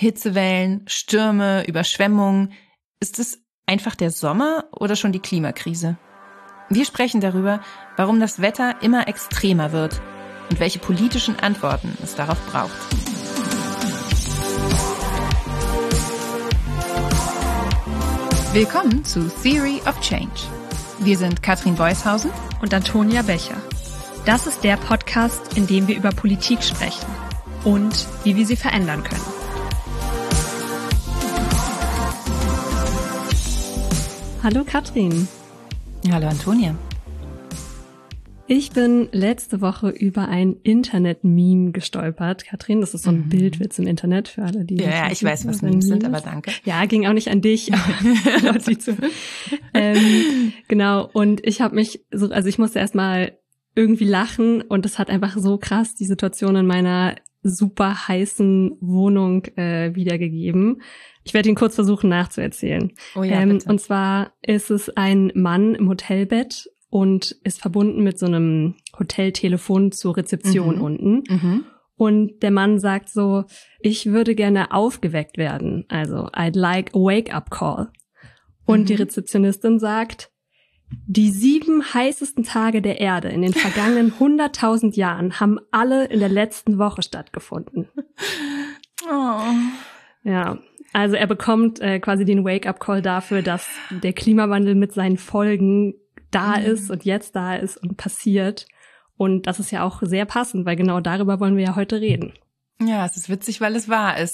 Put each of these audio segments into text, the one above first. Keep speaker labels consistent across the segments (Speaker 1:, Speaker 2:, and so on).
Speaker 1: Hitzewellen, Stürme, Überschwemmungen. Ist es einfach der Sommer oder schon die Klimakrise? Wir sprechen darüber, warum das Wetter immer extremer wird und welche politischen Antworten es darauf braucht. Willkommen zu Theory of Change. Wir sind Katrin Beushausen
Speaker 2: und Antonia Becher. Das ist der Podcast, in dem wir über Politik sprechen und wie wir sie verändern können. Hallo Katrin.
Speaker 1: Hallo Antonia.
Speaker 2: Ich bin letzte Woche über ein Internet-Meme gestolpert. Katrin, das ist so ein Bildwitz im Internet für alle, die...
Speaker 1: Ja, ich weiß, was Memes sind, aber danke.
Speaker 2: Ja, ging auch nicht an dich, aber Leute, die zuhören. Genau, und ich habe mich so, also ich musste erstmal irgendwie lachen und das hat einfach so krass die Situation in meiner super heißen Wohnung wiedergegeben. Ich werde ihn kurz versuchen nachzuerzählen.
Speaker 1: Oh ja, bitte.
Speaker 2: Und zwar ist es ein Mann im Hotelbett und ist verbunden mit so einem Hoteltelefon zur Rezeption unten. Mhm. Und der Mann sagt so, ich würde gerne aufgeweckt werden. Also, I'd like a wake-up call. Und die Rezeptionistin sagt, die 7 heißesten Tage der Erde in den vergangenen 100.000 Jahren haben alle in der letzten Woche stattgefunden.
Speaker 1: Oh.
Speaker 2: Ja, also er bekommt quasi den Wake-up-Call dafür, dass der Klimawandel mit seinen Folgen da ist und jetzt da ist und passiert. Und das ist ja auch sehr passend, weil genau darüber wollen wir ja heute reden.
Speaker 1: Ja, es ist witzig, weil es wahr ist.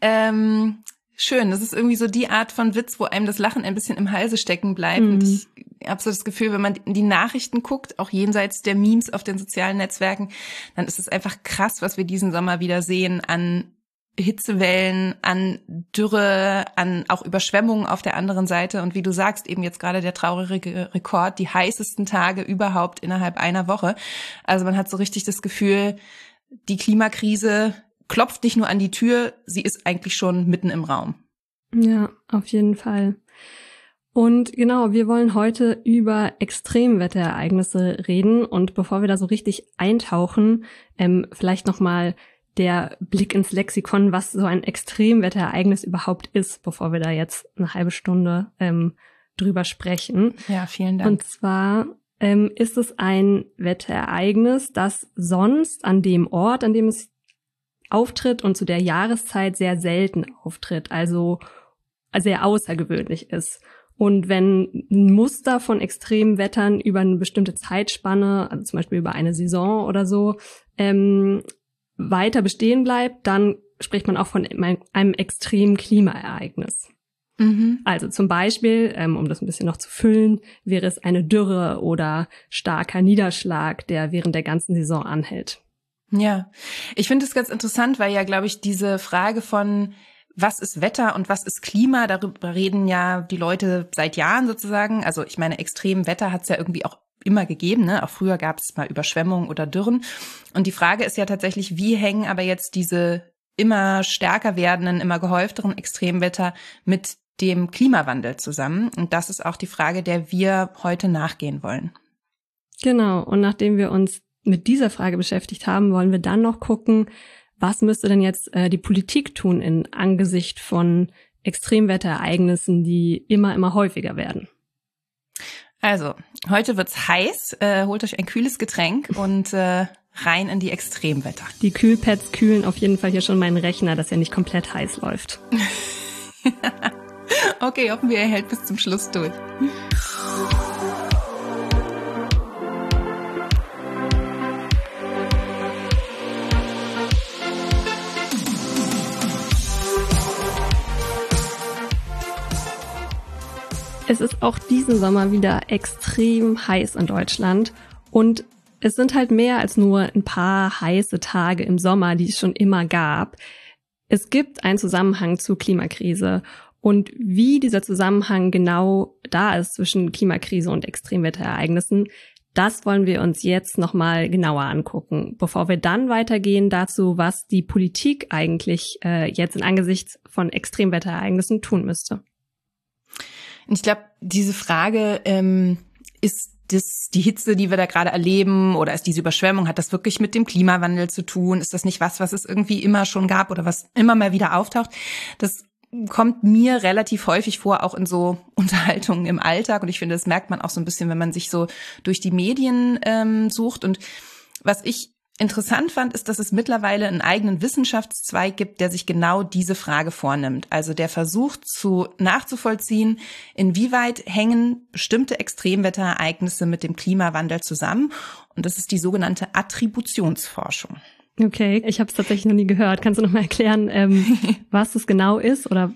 Speaker 1: Schön, das ist irgendwie so die Art von Witz, wo einem das Lachen ein bisschen im Halse stecken bleibt. Und ich habe so das Gefühl, wenn man die Nachrichten guckt, auch jenseits der Memes auf den sozialen Netzwerken, dann ist es einfach krass, was wir diesen Sommer wieder sehen an Hitzewellen, an Dürre, an auch Überschwemmungen auf der anderen Seite und wie du sagst, eben jetzt gerade der traurige Rekord, die heißesten Tage überhaupt innerhalb einer Woche. Also man hat so richtig das Gefühl, die Klimakrise klopft nicht nur an die Tür, sie ist eigentlich schon mitten im Raum.
Speaker 2: Ja, auf jeden Fall. Und genau, wir wollen heute über Extremwetterereignisse reden und bevor wir da so richtig eintauchen, vielleicht nochmal der Blick ins Lexikon, was so ein Extremwetterereignis überhaupt ist, bevor wir da jetzt eine halbe Stunde drüber sprechen.
Speaker 1: Ja, vielen Dank.
Speaker 2: Und zwar ist es ein Wetterereignis, das sonst an dem Ort, an dem es auftritt und zu der Jahreszeit sehr selten auftritt, also sehr außergewöhnlich ist. Und wenn ein Muster von Extremwettern über eine bestimmte Zeitspanne, also zum Beispiel über eine Saison oder so, weiter bestehen bleibt, dann spricht man auch von einem extremen Klimaereignis. Also zum Beispiel, um das ein bisschen noch zu füllen, wäre es eine Dürre oder starker Niederschlag, der während der ganzen Saison anhält.
Speaker 1: Ja, ich finde es ganz interessant, weil ja, glaube ich, diese Frage von was ist Wetter und was ist Klima, darüber reden ja die Leute seit Jahren sozusagen. Also ich meine, extrem Wetter hat es ja irgendwie auch immer gegeben, ne? Auch früher gab es mal Überschwemmungen oder Dürren. Und die Frage ist ja tatsächlich, wie hängen aber jetzt diese immer stärker werdenden, immer gehäufteren Extremwetter mit dem Klimawandel zusammen? Und das ist auch die Frage, der wir heute nachgehen wollen.
Speaker 2: Genau. Und nachdem wir uns mit dieser Frage beschäftigt haben, wollen wir dann noch gucken, was müsste denn jetzt die Politik tun in Angesicht von Extremwetterereignissen, die immer häufiger werden?
Speaker 1: Also, heute wird's heiß. Holt euch ein kühles Getränk und rein in die Extremwetter.
Speaker 2: Die Kühlpads kühlen auf jeden Fall hier schon meinen Rechner, dass er nicht komplett heiß läuft.
Speaker 1: Okay, hoffen wir, er hält bis zum Schluss durch.
Speaker 2: Es ist auch diesen Sommer wieder extrem heiß in Deutschland und es sind halt mehr als nur ein paar heiße Tage im Sommer, die es schon immer gab. Es gibt einen Zusammenhang zur Klimakrise und wie dieser Zusammenhang genau da ist zwischen Klimakrise und Extremwetterereignissen, das wollen wir uns jetzt nochmal genauer angucken, bevor wir dann weitergehen dazu, was die Politik eigentlich jetzt in Angesicht von Extremwetterereignissen tun müsste.
Speaker 1: Und ich glaube, diese Frage ist die Hitze, die wir da gerade erleben, oder ist diese Überschwemmung, hat das wirklich mit dem Klimawandel zu tun? Ist das nicht was es irgendwie immer schon gab oder was immer mal wieder auftaucht? Das kommt mir relativ häufig vor, auch in so Unterhaltungen im Alltag. Und ich finde, das merkt man auch so ein bisschen, wenn man sich so durch die Medien sucht. Und was ich interessant fand, ist, dass es mittlerweile einen eigenen Wissenschaftszweig gibt, der sich genau diese Frage vornimmt. Also der versucht nachzuvollziehen, inwieweit hängen bestimmte Extremwetterereignisse mit dem Klimawandel zusammen. Und das ist die sogenannte Attributionsforschung.
Speaker 2: Okay, ich habe es tatsächlich noch nie gehört. Kannst du noch mal erklären, was das genau ist oder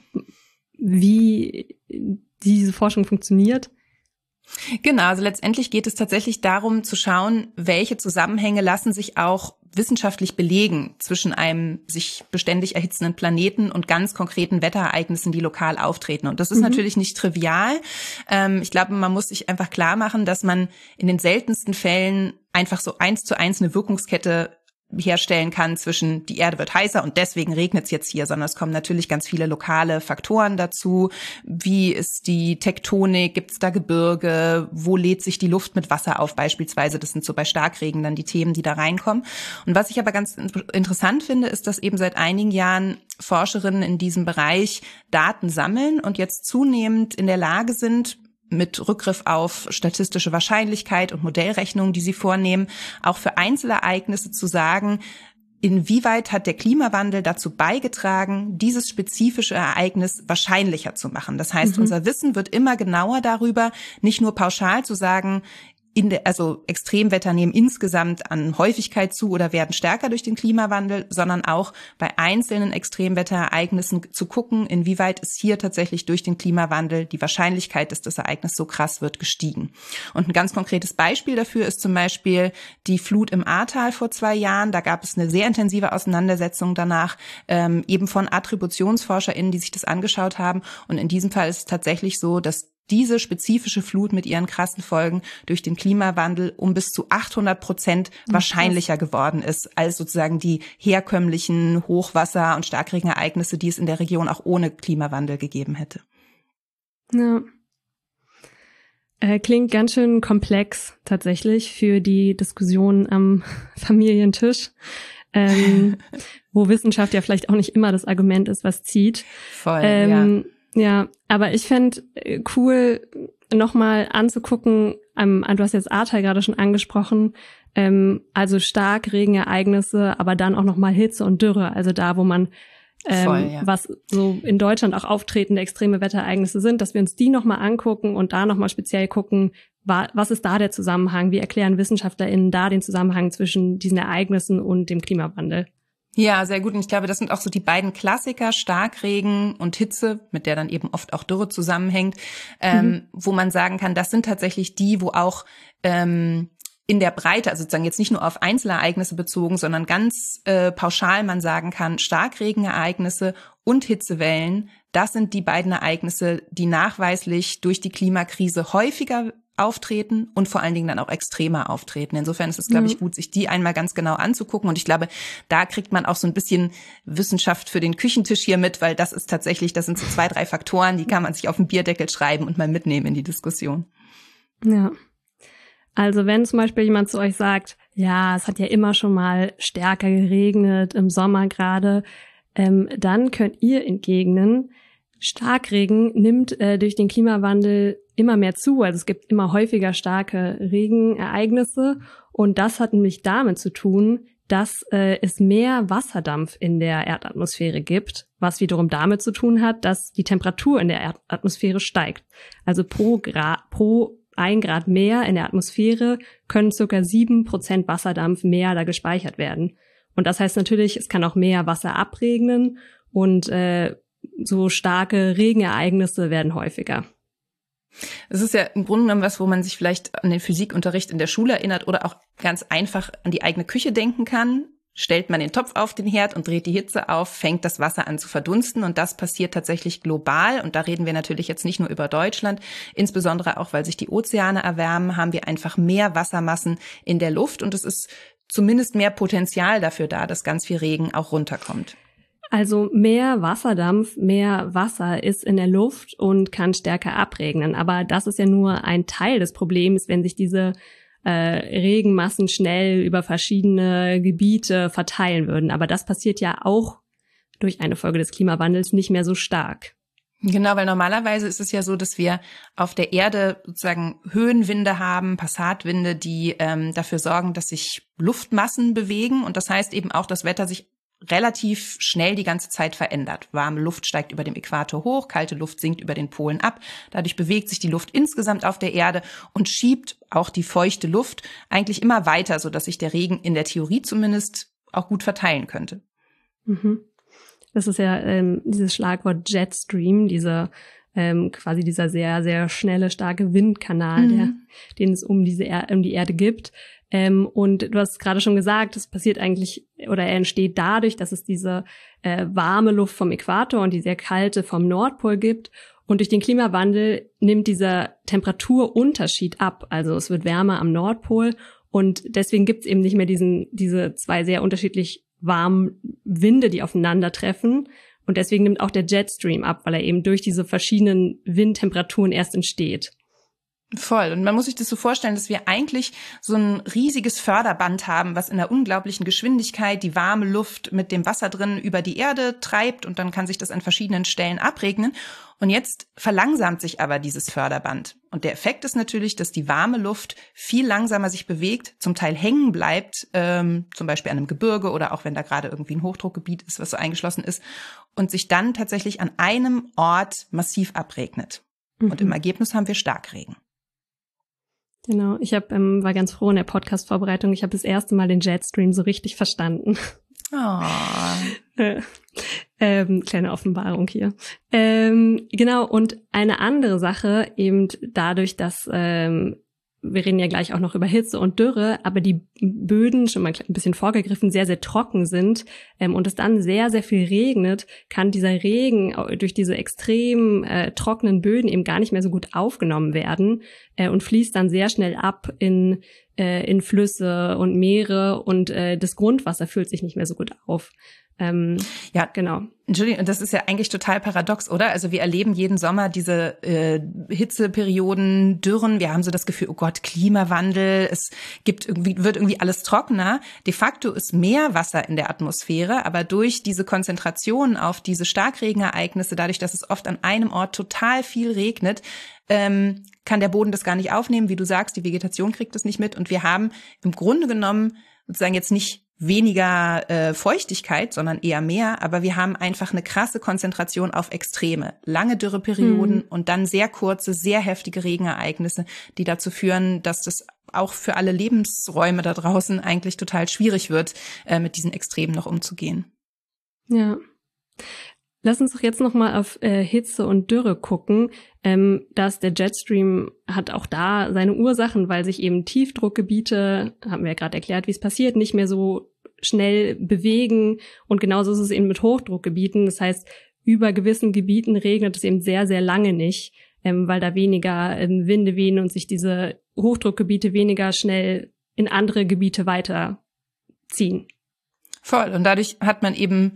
Speaker 2: wie diese Forschung funktioniert?
Speaker 1: Genau, also letztendlich geht es tatsächlich darum zu schauen, welche Zusammenhänge lassen sich auch wissenschaftlich belegen zwischen einem sich beständig erhitzenden Planeten und ganz konkreten Wetterereignissen, die lokal auftreten. Und das ist natürlich nicht trivial. Ich glaube, man muss sich einfach klar machen, dass man in den seltensten Fällen einfach so 1:1 eine Wirkungskette herstellen kann zwischen die Erde wird heißer und deswegen regnet es jetzt hier, sondern es kommen natürlich ganz viele lokale Faktoren dazu. Wie ist die Tektonik? Gibt es da Gebirge? Wo lädt sich die Luft mit Wasser auf beispielsweise? Das sind so bei Starkregen dann die Themen, die da reinkommen. Und was ich aber ganz interessant finde, ist, dass eben seit einigen Jahren Forscherinnen in diesem Bereich Daten sammeln und jetzt zunehmend in der Lage sind, mit Rückgriff auf statistische Wahrscheinlichkeit und Modellrechnungen, die sie vornehmen, auch für Einzelereignisse zu sagen, inwieweit hat der Klimawandel dazu beigetragen, dieses spezifische Ereignis wahrscheinlicher zu machen. Das heißt, unser Wissen wird immer genauer darüber, nicht nur pauschal zu sagen, also Extremwetter nehmen insgesamt an Häufigkeit zu oder werden stärker durch den Klimawandel, sondern auch bei einzelnen Extremwetterereignissen zu gucken, inwieweit ist hier tatsächlich durch den Klimawandel die Wahrscheinlichkeit, dass das Ereignis so krass wird, gestiegen. Und ein ganz konkretes Beispiel dafür ist zum Beispiel die Flut im Ahrtal vor 2 Jahren. Da gab es eine sehr intensive Auseinandersetzung danach, eben von AttributionsforscherInnen, die sich das angeschaut haben. Und in diesem Fall ist es tatsächlich so, dass diese spezifische Flut mit ihren krassen Folgen durch den Klimawandel um bis zu 800% wahrscheinlicher geworden ist, als sozusagen die herkömmlichen Hochwasser- und Starkregenereignisse, die es in der Region auch ohne Klimawandel gegeben hätte.
Speaker 2: Ja. Klingt ganz schön komplex tatsächlich für die Diskussion am Familientisch, wo Wissenschaft ja vielleicht auch nicht immer das Argument ist, was zieht.
Speaker 1: Voll, ja.
Speaker 2: Ja, aber ich fände cool, nochmal anzugucken, du hast jetzt Ahrtal gerade schon angesprochen, also Starkregenereignisse, aber dann auch nochmal Hitze und Dürre, also da, wo man, was so in Deutschland auch auftretende extreme Wetterereignisse sind, dass wir uns die nochmal angucken und da nochmal speziell gucken, was ist da der Zusammenhang, wie erklären WissenschaftlerInnen da den Zusammenhang zwischen diesen Ereignissen und dem Klimawandel?
Speaker 1: Ja, sehr gut. Und ich glaube, das sind auch so die beiden Klassiker, Starkregen und Hitze, mit der dann eben oft auch Dürre zusammenhängt, wo man sagen kann, das sind tatsächlich die, wo auch in der Breite, also sozusagen jetzt nicht nur auf Einzelereignisse bezogen, sondern ganz pauschal man sagen kann, Starkregenereignisse und Hitzewellen, das sind die beiden Ereignisse, die nachweislich durch die Klimakrise häufiger auftreten und vor allen Dingen dann auch extremer auftreten. Insofern ist es, glaube ich, gut, sich die einmal ganz genau anzugucken. Und ich glaube, da kriegt man auch so ein bisschen Wissenschaft für den Küchentisch hier mit, weil das sind so 2, 3 Faktoren, die kann man sich auf den Bierdeckel schreiben und mal mitnehmen in die Diskussion.
Speaker 2: Ja. Also wenn zum Beispiel jemand zu euch sagt, ja, es hat ja immer schon mal stärker geregnet, im Sommer gerade, dann könnt ihr entgegnen, Starkregen nimmt durch den Klimawandel immer mehr zu. Also es gibt immer häufiger starke Regenereignisse und das hat nämlich damit zu tun, dass es mehr Wasserdampf in der Erdatmosphäre gibt, was wiederum damit zu tun hat, dass die Temperatur in der Erdatmosphäre steigt. Also pro 1 Grad mehr in der Atmosphäre können circa 7% Wasserdampf mehr da gespeichert werden. Und das heißt natürlich, es kann auch mehr Wasser abregnen und so starke Regenereignisse werden häufiger.
Speaker 1: Es ist ja im Grunde genommen was, wo man sich vielleicht an den Physikunterricht in der Schule erinnert oder auch ganz einfach an die eigene Küche denken kann. Stellt man den Topf auf den Herd und dreht die Hitze auf, fängt das Wasser an zu verdunsten und das passiert tatsächlich global. Und da reden wir natürlich jetzt nicht nur über Deutschland, insbesondere auch, weil sich die Ozeane erwärmen, haben wir einfach mehr Wassermassen in der Luft und es ist zumindest mehr Potenzial dafür da, dass ganz viel Regen auch runterkommt.
Speaker 2: Also mehr Wasserdampf, mehr Wasser ist in der Luft und kann stärker abregnen. Aber das ist ja nur ein Teil des Problems, wenn sich diese Regenmassen schnell über verschiedene Gebiete verteilen würden. Aber das passiert ja auch durch eine Folge des Klimawandels nicht mehr so stark.
Speaker 1: Genau, weil normalerweise ist es ja so, dass wir auf der Erde sozusagen Höhenwinde haben, Passatwinde, die dafür sorgen, dass sich Luftmassen bewegen. Und das heißt eben auch, das Wetter sich relativ schnell die ganze Zeit verändert. Warme Luft steigt über dem Äquator hoch, kalte Luft sinkt über den Polen ab. Dadurch bewegt sich die Luft insgesamt auf der Erde und schiebt auch die feuchte Luft eigentlich immer weiter, sodass sich der Regen in der Theorie zumindest auch gut verteilen könnte.
Speaker 2: Mhm. Das ist ja dieses Schlagwort Jetstream, quasi dieser sehr, sehr schnelle, starke Windkanal, den es um die Erde gibt. Und du hast gerade schon gesagt, es passiert eigentlich oder er entsteht dadurch, dass es diese warme Luft vom Äquator und die sehr kalte vom Nordpol gibt. Und durch den Klimawandel nimmt dieser Temperaturunterschied ab. Also es wird wärmer am Nordpol und deswegen gibt es eben nicht mehr diese zwei sehr unterschiedlich warmen Winde, die aufeinandertreffen. Und deswegen nimmt auch der Jetstream ab, weil er eben durch diese verschiedenen Windtemperaturen erst entsteht.
Speaker 1: Voll. Und man muss sich das so vorstellen, dass wir eigentlich so ein riesiges Förderband haben, was in einer unglaublichen Geschwindigkeit die warme Luft mit dem Wasser drin über die Erde treibt und dann kann sich das an verschiedenen Stellen abregnen. Und jetzt verlangsamt sich aber dieses Förderband. Und der Effekt ist natürlich, dass die warme Luft viel langsamer sich bewegt, zum Teil hängen bleibt, zum Beispiel an einem Gebirge oder auch wenn da gerade irgendwie ein Hochdruckgebiet ist, was so eingeschlossen ist, und sich dann tatsächlich an einem Ort massiv abregnet. Und im Ergebnis haben wir Starkregen.
Speaker 2: Genau, ich war ganz froh in der Podcast-Vorbereitung. Ich habe das erste Mal den Jetstream so richtig verstanden.
Speaker 1: Oh.
Speaker 2: Kleine Offenbarung hier. Genau, und eine andere Sache, eben dadurch, dass wir reden ja gleich auch noch über Hitze und Dürre, aber die Böden, schon mal ein bisschen vorgegriffen, sehr, sehr trocken sind und es dann sehr, sehr viel regnet, kann dieser Regen durch diese extrem trockenen Böden eben gar nicht mehr so gut aufgenommen werden und fließt dann sehr schnell ab in Flüsse und Meere und das Grundwasser füllt sich nicht mehr so gut auf.
Speaker 1: Ja,
Speaker 2: genau.
Speaker 1: Entschuldigung, das ist ja eigentlich total paradox, oder? Also wir erleben jeden Sommer diese Hitzeperioden, Dürren. Wir haben so das Gefühl, oh Gott, Klimawandel, wird irgendwie alles trockener. De facto ist mehr Wasser in der Atmosphäre, aber durch diese Konzentration auf diese Starkregenereignisse, dadurch, dass es oft an einem Ort total viel regnet, kann der Boden das gar nicht aufnehmen. Wie du sagst, die Vegetation kriegt das nicht mit. Und wir haben im Grunde genommen sozusagen jetzt nicht weniger Feuchtigkeit, sondern eher mehr, aber wir haben einfach eine krasse Konzentration auf Extreme, lange Dürreperioden und dann sehr kurze, sehr heftige Regenereignisse, die dazu führen, dass das auch für alle Lebensräume da draußen eigentlich total schwierig wird, mit diesen Extremen noch umzugehen.
Speaker 2: Ja. Lass uns doch jetzt nochmal auf Hitze und Dürre gucken. Dass der Jetstream hat auch da seine Ursachen, weil sich eben Tiefdruckgebiete, haben wir ja gerade erklärt, wie es passiert, nicht mehr so schnell bewegen. Und genauso ist es eben mit Hochdruckgebieten. Das heißt, über gewissen Gebieten regnet es eben sehr, sehr lange nicht, weil da weniger Winde wehen und sich diese Hochdruckgebiete weniger schnell in andere Gebiete weiterziehen.
Speaker 1: Voll. Und dadurch hat man eben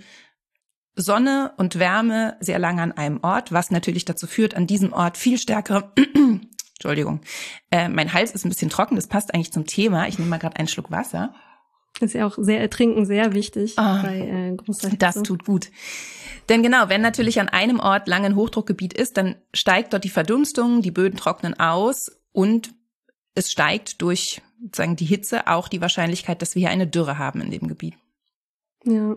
Speaker 1: Sonne und Wärme sehr lange an einem Ort, was natürlich dazu führt, an diesem Ort viel stärkere, Entschuldigung, mein Hals ist ein bisschen trocken, das passt eigentlich zum Thema. Ich nehme mal gerade einen Schluck Wasser.
Speaker 2: Ist ja auch Trinken sehr wichtig bei großer Hitze.
Speaker 1: Das tut gut. Denn genau, wenn natürlich an einem Ort lange ein Hochdruckgebiet ist, dann steigt dort die Verdunstung, die Böden trocknen aus und es steigt durch sozusagen die Hitze auch die Wahrscheinlichkeit, dass wir hier eine Dürre haben in dem Gebiet.
Speaker 2: Ja.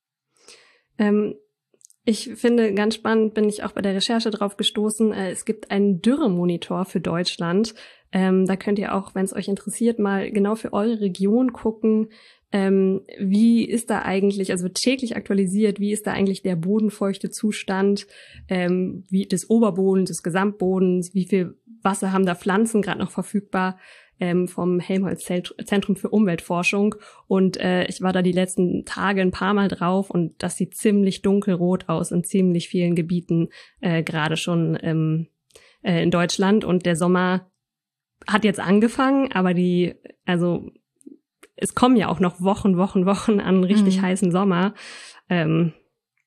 Speaker 2: Ich finde, ganz spannend bin ich auch bei der Recherche drauf gestoßen. Es gibt einen Dürremonitor für Deutschland. Da könnt ihr auch, wenn es euch interessiert, mal genau für eure Region gucken. Wie ist da eigentlich, also wird täglich aktualisiert, wie ist da eigentlich der bodenfeuchte Zustand, wie des Oberbodens, des Gesamtbodens, wie viel Wasser haben da Pflanzen gerade noch verfügbar, vom Helmholtz-Zentrum für Umweltforschung. Und ich war da die letzten Tage ein paar Mal drauf und das sieht ziemlich dunkelrot aus in ziemlich vielen Gebieten, gerade schon in Deutschland. Und der Sommer hat jetzt angefangen, aber es kommen ja auch noch Wochen an richtig heißen Sommer.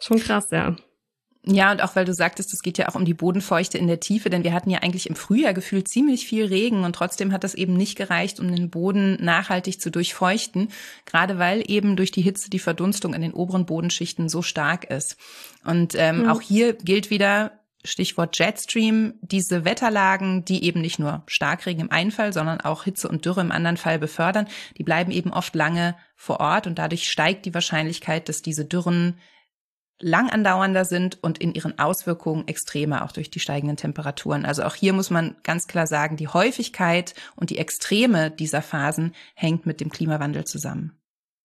Speaker 2: Schon krass, ja.
Speaker 1: Ja, und auch weil du sagtest, es geht ja auch um die Bodenfeuchte in der Tiefe, denn wir hatten ja eigentlich im Frühjahr gefühlt ziemlich viel Regen und trotzdem hat das eben nicht gereicht, um den Boden nachhaltig zu durchfeuchten, gerade weil eben durch die Hitze die Verdunstung in den oberen Bodenschichten so stark ist. Und auch hier gilt wieder, Stichwort Jetstream, diese Wetterlagen, die eben nicht nur Starkregen im einen Fall, sondern auch Hitze und Dürre im anderen Fall befördern, die bleiben eben oft lange vor Ort und dadurch steigt die Wahrscheinlichkeit, dass diese Dürren lang andauernder sind und in ihren Auswirkungen extremer, auch durch die steigenden Temperaturen. Also auch hier muss man ganz klar sagen, die Häufigkeit und die Extreme dieser Phasen hängt mit dem Klimawandel zusammen.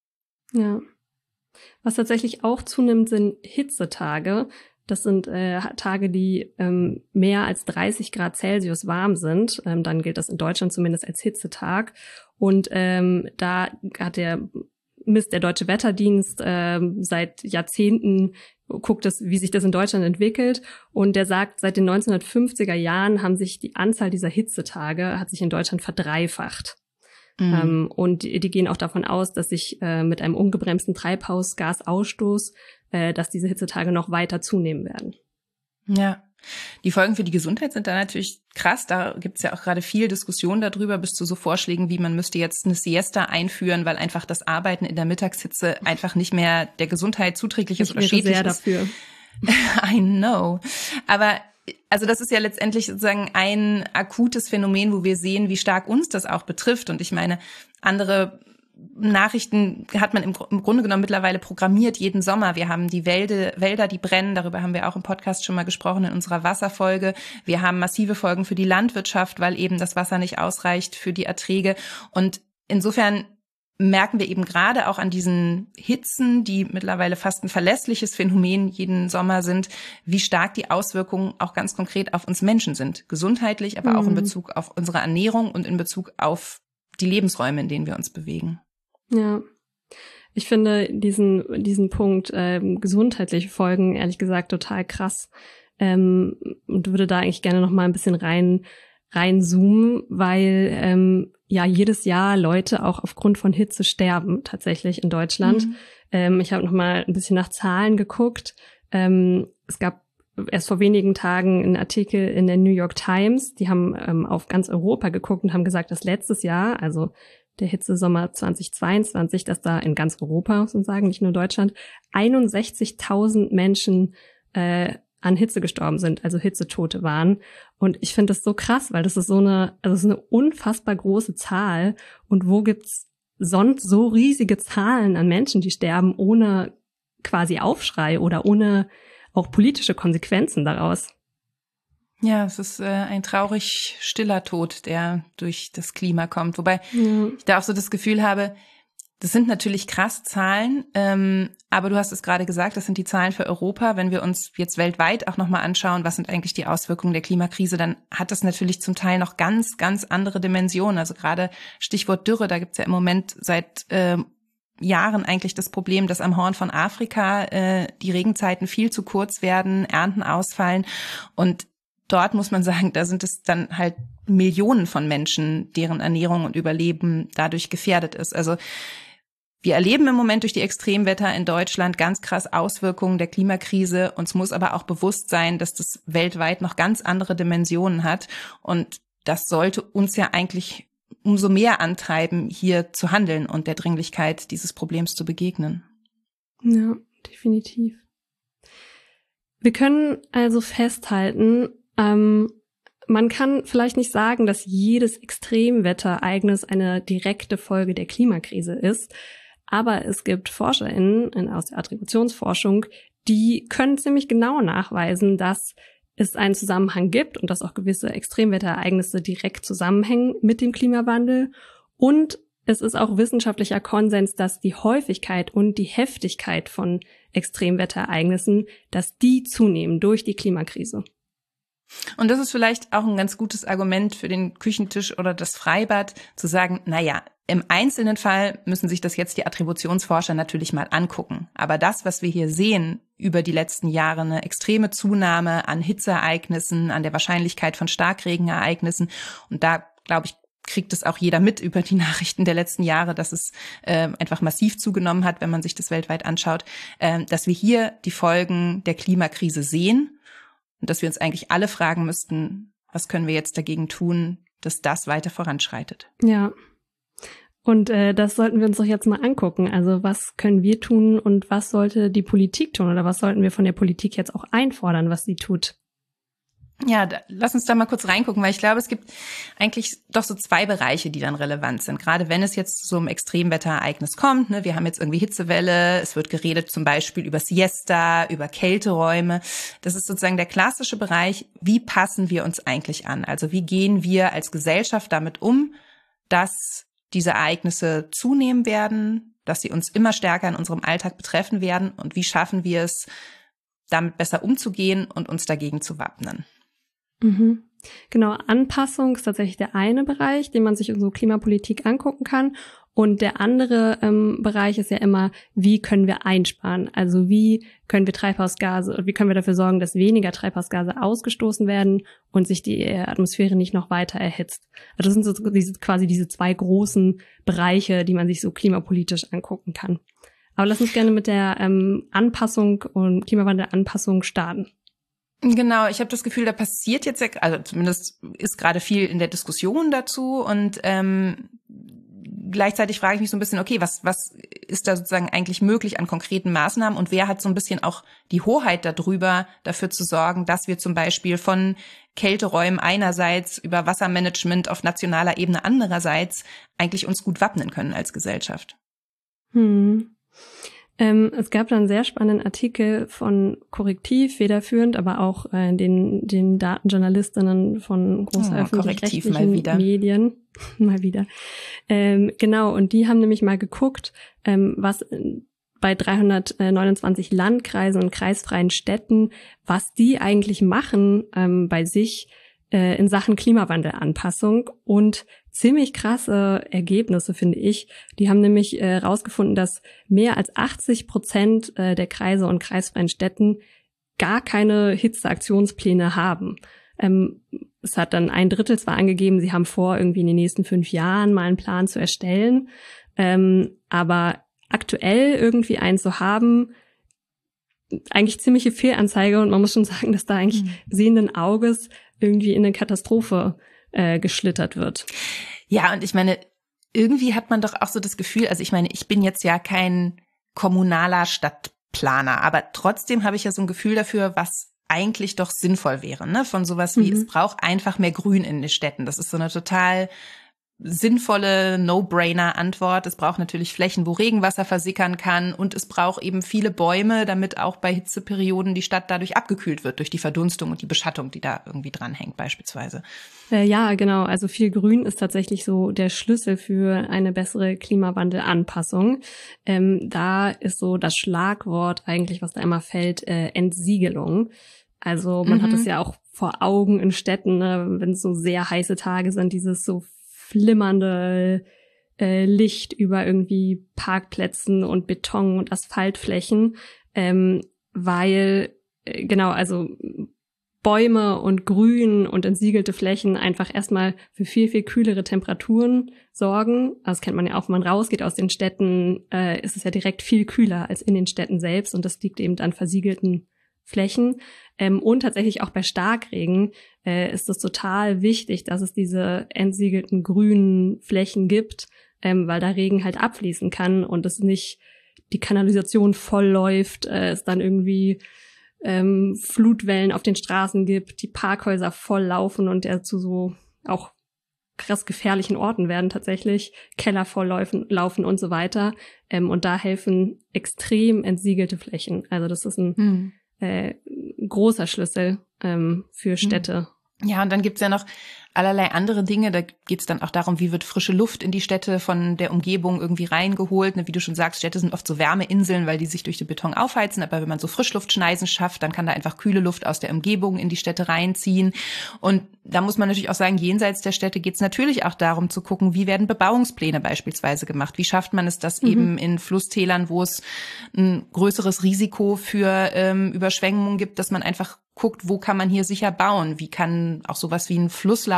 Speaker 2: Ja. Was tatsächlich auch zunimmt, sind Hitzetage. Das sind Tage, die mehr als 30 Grad Celsius warm sind. Dann gilt das in Deutschland zumindest als Hitzetag. Und da hat misst der Deutsche Wetterdienst seit Jahrzehnten, guckt es, wie sich das in Deutschland entwickelt. Und der sagt, seit den 1950er Jahren haben sich die Anzahl dieser Hitzetage hat sich in Deutschland verdreifacht. Und die gehen auch davon aus, dass sich mit einem ungebremsten Treibhausgasausstoß, dass diese Hitzetage noch weiter zunehmen werden.
Speaker 1: Ja. Die Folgen für die Gesundheit sind da natürlich krass. Da gibt's ja auch gerade viel Diskussion darüber, bis zu so Vorschlägen, wie man müsste jetzt eine Siesta einführen, weil einfach das Arbeiten in der Mittagshitze einfach nicht mehr der Gesundheit zuträglich ist oder schädlich
Speaker 2: sehr
Speaker 1: ist.
Speaker 2: Dafür.
Speaker 1: I know. Aber also das ist ja letztendlich sozusagen ein akutes Phänomen, wo wir sehen, wie stark uns das auch betrifft. Und ich meine, andere Nachrichten hat man im Grunde genommen mittlerweile programmiert jeden Sommer. Wir haben die Wälder, die brennen. Darüber haben wir auch im Podcast schon mal gesprochen in unserer Wasserfolge. Wir haben massive Folgen für die Landwirtschaft, weil eben das Wasser nicht ausreicht für die Erträge. Und insofern merken wir eben gerade auch an diesen Hitzen, die mittlerweile fast ein verlässliches Phänomen jeden Sommer sind, wie stark die Auswirkungen auch ganz konkret auf uns Menschen sind. Gesundheitlich, aber auch in Bezug auf unsere Ernährung und in Bezug auf die Lebensräume, in denen wir uns bewegen.
Speaker 2: Ja, ich finde diesen Punkt gesundheitliche Folgen ehrlich gesagt total krass und würde da eigentlich gerne noch mal ein bisschen reinzoomen, weil ja jedes Jahr Leute auch aufgrund von Hitze sterben tatsächlich in Deutschland. Ich habe noch mal ein bisschen nach Zahlen geguckt. Es gab erst vor wenigen Tagen einen Artikel in der New York Times, die haben auf ganz Europa geguckt und haben gesagt, dass letztes Jahr, also der Hitzesommer 2022, dass da in ganz Europa, muss man sagen, nicht nur Deutschland, 61.000 Menschen an Hitze gestorben sind, also Hitzetote waren. Und ich finde das so krass, weil das ist so eine unfassbar große Zahl. Und wo gibt's sonst so riesige Zahlen an Menschen, die sterben, ohne quasi Aufschrei oder ohne auch politische Konsequenzen daraus?
Speaker 1: Ja, es ist ein traurig stiller Tod, der durch das Klima kommt. Wobei ich da auch so das Gefühl habe, das sind natürlich krass Zahlen, aber du hast es gerade gesagt, das sind die Zahlen für Europa. Wenn wir uns jetzt weltweit auch nochmal anschauen, was sind eigentlich die Auswirkungen der Klimakrise, dann hat das natürlich zum Teil noch ganz, ganz andere Dimensionen. Also gerade Stichwort Dürre, da gibt's ja im Moment seit Jahren eigentlich das Problem, dass am Horn von Afrika die Regenzeiten viel zu kurz werden, Ernten ausfallen und dort muss man sagen, da sind es dann halt Millionen von Menschen, deren Ernährung und Überleben dadurch gefährdet ist. Also wir erleben im Moment durch die Extremwetter in Deutschland ganz krass Auswirkungen der Klimakrise. Uns muss aber auch bewusst sein, dass das weltweit noch ganz andere Dimensionen hat. Und das sollte uns ja eigentlich umso mehr antreiben, hier zu handeln und der Dringlichkeit dieses Problems zu begegnen.
Speaker 2: Ja, definitiv. Wir können also festhalten, man kann vielleicht nicht sagen, dass jedes Extremwetterereignis eine direkte Folge der Klimakrise ist, aber es gibt ForscherInnen aus der Attributionsforschung, die können ziemlich genau nachweisen, dass es einen Zusammenhang gibt und dass auch gewisse Extremwetterereignisse direkt zusammenhängen mit dem Klimawandel. Und es ist auch wissenschaftlicher Konsens, dass die Häufigkeit und die Heftigkeit von Extremwetterereignissen, dass die zunehmen durch die Klimakrise.
Speaker 1: Und das ist vielleicht auch ein ganz gutes Argument für den Küchentisch oder das Freibad, zu sagen, naja, im einzelnen Fall müssen sich das jetzt die Attributionsforscher natürlich mal angucken. Aber das, was wir hier sehen über die letzten Jahre, eine extreme Zunahme an Hitzeereignissen, an der Wahrscheinlichkeit von Starkregenereignissen, und da, glaube ich, kriegt es auch jeder mit über die Nachrichten der letzten Jahre, dass es einfach massiv zugenommen hat, wenn man sich das weltweit anschaut, dass wir hier die Folgen der Klimakrise sehen und dass wir uns eigentlich alle fragen müssten, was können wir jetzt dagegen tun, dass das weiter voranschreitet.
Speaker 2: Ja, und das sollten wir uns doch jetzt mal angucken. Also was können wir tun und was sollte die Politik tun oder was sollten wir von der Politik jetzt auch einfordern, was sie tut?
Speaker 1: Ja, lass uns da mal kurz reingucken, weil ich glaube, es gibt eigentlich doch so zwei Bereiche, die dann relevant sind. Gerade wenn es jetzt zu so einem Extremwetterereignis kommt, ne, wir haben jetzt irgendwie Hitzewelle, es wird geredet zum Beispiel über Siesta, über Kälteräume. Das ist sozusagen der klassische Bereich. Wie passen wir uns eigentlich an? Also wie gehen wir als Gesellschaft damit um, dass diese Ereignisse zunehmen werden, dass sie uns immer stärker in unserem Alltag betreffen werden und wie schaffen wir es, damit besser umzugehen und uns dagegen zu wappnen?
Speaker 2: Mhm. Genau, Anpassung ist tatsächlich der eine Bereich, den man sich in so Klimapolitik angucken kann. Und der andere Bereich ist ja immer, wie können wir einsparen? Also wie können wir dafür sorgen, dass weniger Treibhausgase ausgestoßen werden und sich die Atmosphäre nicht noch weiter erhitzt? Also das sind so diese zwei großen Bereiche, die man sich so klimapolitisch angucken kann. Aber lass uns gerne mit der Anpassung und Klimawandelanpassung starten.
Speaker 1: Genau, ich habe das Gefühl, da passiert jetzt, also zumindest ist gerade viel in der Diskussion dazu und gleichzeitig frage ich mich so ein bisschen, okay, was ist da sozusagen eigentlich möglich an konkreten Maßnahmen und wer hat so ein bisschen auch die Hoheit darüber, dafür zu sorgen, dass wir zum Beispiel von Kälteräumen einerseits über Wassermanagement auf nationaler Ebene andererseits eigentlich uns gut wappnen können als Gesellschaft.
Speaker 2: Es gab da einen sehr spannenden Artikel von Korrektiv, federführend, aber auch den Datenjournalistinnen von großen öffentlich-rechtlichen Medien. Mal wieder. Genau, und die haben nämlich mal geguckt, was bei 329 Landkreisen und kreisfreien Städten, was die eigentlich machen bei sich in Sachen Klimawandelanpassung und ziemlich krasse Ergebnisse, finde ich. Die haben nämlich herausgefunden, dass mehr als 80% der Kreise und kreisfreien Städten gar keine Hitzeaktionspläne haben. Es hat dann 1/3 zwar angegeben, sie haben vor, irgendwie in den nächsten 5 Jahren mal einen Plan zu erstellen, aber aktuell irgendwie einen zu haben, eigentlich ziemliche Fehlanzeige und man muss schon sagen, dass da eigentlich sehenden Auges irgendwie in eine Katastrophe geschlittert wird.
Speaker 1: Ja, und ich meine, irgendwie hat man doch auch so das Gefühl, also ich meine, ich bin jetzt ja kein kommunaler Stadtplaner, aber trotzdem habe ich ja so ein Gefühl dafür, was eigentlich doch sinnvoll wäre, ne? Von sowas wie, es braucht einfach mehr Grün in den Städten. Das ist so eine total sinnvolle No-Brainer-Antwort. Es braucht natürlich Flächen, wo Regenwasser versickern kann und es braucht eben viele Bäume, damit auch bei Hitzeperioden die Stadt dadurch abgekühlt wird, durch die Verdunstung und die Beschattung, die da irgendwie dranhängt beispielsweise.
Speaker 2: Ja, genau. Also viel Grün ist tatsächlich so der Schlüssel für eine bessere Klimawandelanpassung. Da ist so das Schlagwort eigentlich, was da immer fällt, Entsiegelung. Also man hat es ja auch vor Augen in Städten, ne, wenn es so sehr heiße Tage sind, dieses so flimmernde Licht über irgendwie Parkplätzen und Beton- und Asphaltflächen, weil, genau, also Bäume und Grün und entsiegelte Flächen einfach erstmal für viel, viel kühlere Temperaturen sorgen. Das kennt man ja auch, wenn man rausgeht aus den Städten, ist es ja direkt viel kühler als in den Städten selbst und das liegt eben an versiegelten Flächen. Und tatsächlich auch bei Starkregen ist es total wichtig, dass es diese entsiegelten grünen Flächen gibt, weil da Regen halt abfließen kann und es nicht die Kanalisation voll läuft, es dann irgendwie Flutwellen auf den Straßen gibt, die Parkhäuser voll laufen und zu so auch krass gefährlichen Orten werden tatsächlich, Keller voll laufen und so weiter. Und da helfen extrem entsiegelte Flächen. Also das ist ein großer Schlüssel für Städte.
Speaker 1: Ja, und dann gibt's ja noch allerlei andere Dinge. Da geht's dann auch darum, wie wird frische Luft in die Städte von der Umgebung irgendwie reingeholt. Wie du schon sagst, Städte sind oft so Wärmeinseln, weil die sich durch den Beton aufheizen. Aber wenn man so Frischluftschneisen schafft, dann kann da einfach kühle Luft aus der Umgebung in die Städte reinziehen. Und da muss man natürlich auch sagen, jenseits der Städte geht's natürlich auch darum zu gucken, wie werden Bebauungspläne beispielsweise gemacht? Wie schafft man es, dass eben in Flusstälern, wo es ein größeres Risiko für Überschwemmungen gibt, dass man einfach guckt, wo kann man hier sicher bauen? Wie kann auch sowas wie ein Flusslauf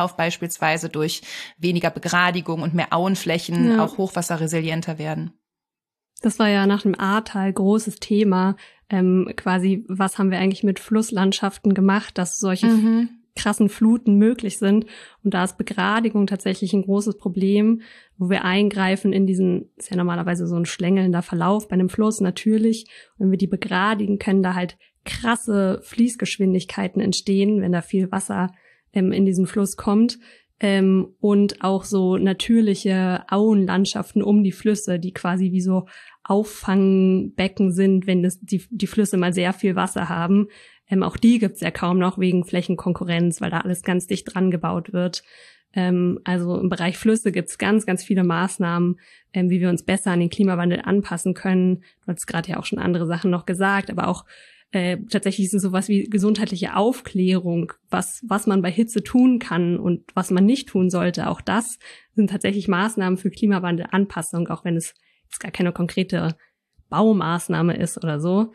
Speaker 1: Verlauf beispielsweise durch weniger Begradigung und mehr Auenflächen auch hochwasserresilienter werden.
Speaker 2: Das war ja nach dem Ahrtal großes Thema, quasi, was haben wir eigentlich mit Flusslandschaften gemacht, dass solche krassen Fluten möglich sind. Und da ist Begradigung tatsächlich ein großes Problem, wo wir eingreifen in diesen, ist ja normalerweise so ein schlängelnder Verlauf bei einem Fluss natürlich. Und wenn wir die begradigen, können da halt krasse Fließgeschwindigkeiten entstehen, wenn da viel Wasser in diesen Fluss kommt. Und auch so natürliche Auenlandschaften um die Flüsse, die quasi wie so Auffangbecken sind, wenn die Flüsse mal sehr viel Wasser haben. Auch die gibt's ja kaum noch wegen Flächenkonkurrenz, weil da alles ganz dicht dran gebaut wird. Also im Bereich Flüsse gibt's ganz, ganz viele Maßnahmen, wie wir uns besser an den Klimawandel anpassen können. Du hast gerade ja auch schon andere Sachen noch gesagt, aber auch tatsächlich ist es sowas wie gesundheitliche Aufklärung, was man bei Hitze tun kann und was man nicht tun sollte. Auch das sind tatsächlich Maßnahmen für Klimawandelanpassung, auch wenn es jetzt gar keine konkrete Baumaßnahme ist oder so.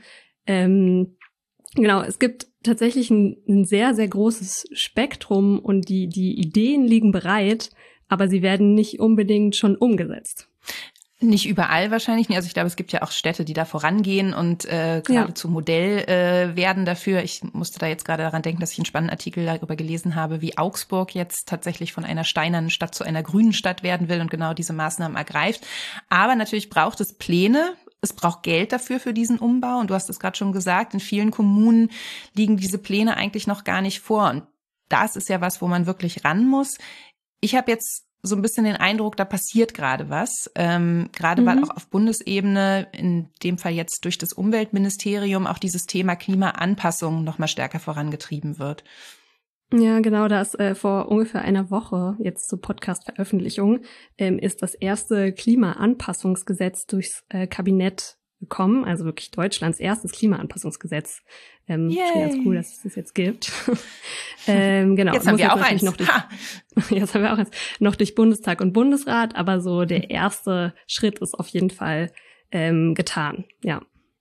Speaker 2: Genau, es gibt tatsächlich ein sehr, sehr großes Spektrum und die Ideen liegen bereit, aber sie werden nicht unbedingt schon umgesetzt.
Speaker 1: Nicht überall wahrscheinlich. Also ich glaube, es gibt ja auch Städte, die da vorangehen und geradezu Modell werden dafür. Ich musste da jetzt gerade daran denken, dass ich einen spannenden Artikel darüber gelesen habe, wie Augsburg jetzt tatsächlich von einer steinernen Stadt zu einer grünen Stadt werden will und genau diese Maßnahmen ergreift. Aber natürlich braucht es Pläne. Es braucht Geld dafür für diesen Umbau. Und du hast es gerade schon gesagt, in vielen Kommunen liegen diese Pläne eigentlich noch gar nicht vor. Und das ist ja was, wo man wirklich ran muss. Ich habe jetzt so ein bisschen den Eindruck, da passiert gerade was. Gerade weil auch auf Bundesebene, in dem Fall jetzt durch das Umweltministerium, auch dieses Thema Klimaanpassung noch mal stärker vorangetrieben wird.
Speaker 2: Ja, genau, da ist vor ungefähr einer Woche jetzt zur Podcast-Veröffentlichung ist das erste Klimaanpassungsgesetz durchs Kabinett gekommen, also wirklich Deutschlands erstes Klimaanpassungsgesetz. Schon ganz cool, dass es das jetzt gibt. Genau.
Speaker 1: Jetzt haben wir auch eins.
Speaker 2: Jetzt haben wir auch eins. Noch durch Bundestag und Bundesrat, aber so der erste Schritt ist auf jeden Fall getan, ja.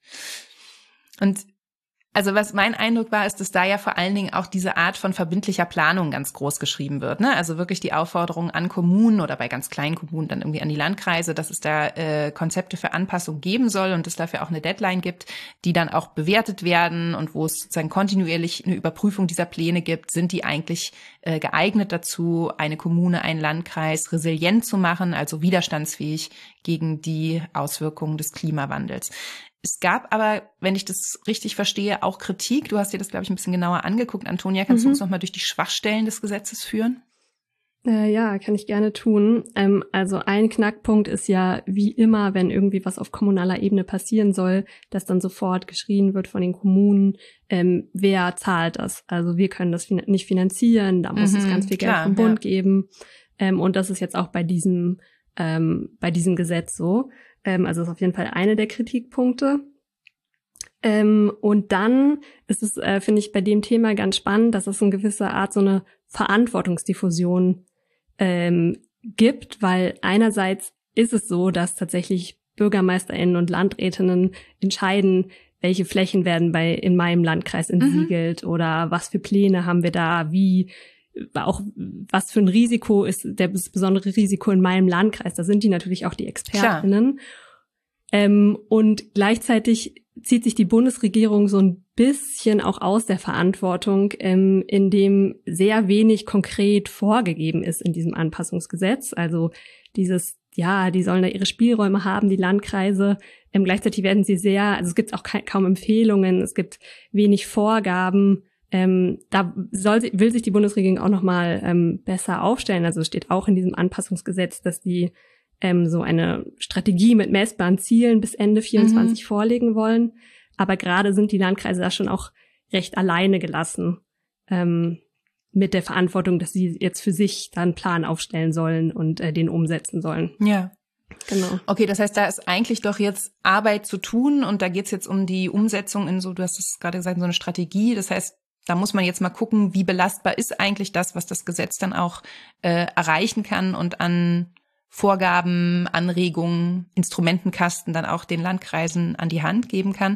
Speaker 1: Und also was mein Eindruck war, ist, dass da ja vor allen Dingen auch diese Art von verbindlicher Planung ganz groß geschrieben wird, ne? Also wirklich die Aufforderung an Kommunen oder bei ganz kleinen Kommunen dann irgendwie an die Landkreise, dass es da Konzepte für Anpassung geben soll und es dafür auch eine Deadline gibt, die dann auch bewertet werden und wo es sozusagen kontinuierlich eine Überprüfung dieser Pläne gibt. Sind die eigentlich geeignet dazu, eine Kommune, einen Landkreis resilient zu machen, also widerstandsfähig gegen die Auswirkungen des Klimawandels? Es gab aber, wenn ich das richtig verstehe, auch Kritik. Du hast dir das, glaube ich, ein bisschen genauer angeguckt. Antonia, kannst du uns nochmal durch die Schwachstellen des Gesetzes führen?
Speaker 2: Ja, kann ich gerne tun. Also ein Knackpunkt ist ja, wie immer, wenn irgendwie was auf kommunaler Ebene passieren soll, dass dann sofort geschrien wird von den Kommunen, wer zahlt das? Also wir können das nicht finanzieren, da muss es ganz viel Geld vom Bund geben. Und das ist jetzt auch bei diesem Gesetz so. Also ist auf jeden Fall eine der Kritikpunkte. Und dann ist es, finde ich, bei dem Thema ganz spannend, dass es in gewisser Art so eine Verantwortungsdiffusion gibt, weil einerseits ist es so, dass tatsächlich BürgermeisterInnen und LandrätInnen entscheiden, welche Flächen werden in meinem Landkreis entsiegelt oder was für Pläne haben wir da, wie auch was für ein Risiko ist das besondere Risiko in meinem Landkreis. Da sind die natürlich auch die ExpertInnen. Und gleichzeitig zieht sich die Bundesregierung so ein bisschen auch aus der Verantwortung, in dem sehr wenig konkret vorgegeben ist in diesem Anpassungsgesetz. Also dieses, ja, die sollen da ihre Spielräume haben, die Landkreise. Gleichzeitig werden sie also es gibt auch kaum Empfehlungen, es gibt wenig Vorgaben. Da will sich die Bundesregierung auch nochmal besser aufstellen. Also es steht auch in diesem Anpassungsgesetz, dass die so eine Strategie mit messbaren Zielen bis Ende 2024 vorlegen wollen. Aber gerade sind die Landkreise da schon auch recht alleine gelassen mit der Verantwortung, dass sie jetzt für sich da einen Plan aufstellen sollen und den umsetzen sollen.
Speaker 1: Ja.
Speaker 2: Genau.
Speaker 1: Okay, das heißt, da ist eigentlich doch jetzt Arbeit zu tun und da geht's jetzt um die Umsetzung in so, du hast es gerade gesagt, so eine Strategie. Das heißt, da muss man jetzt mal gucken, wie belastbar ist eigentlich das, was das Gesetz dann auch erreichen kann und an Vorgaben, Anregungen, Instrumentenkasten dann auch den Landkreisen an die Hand geben kann.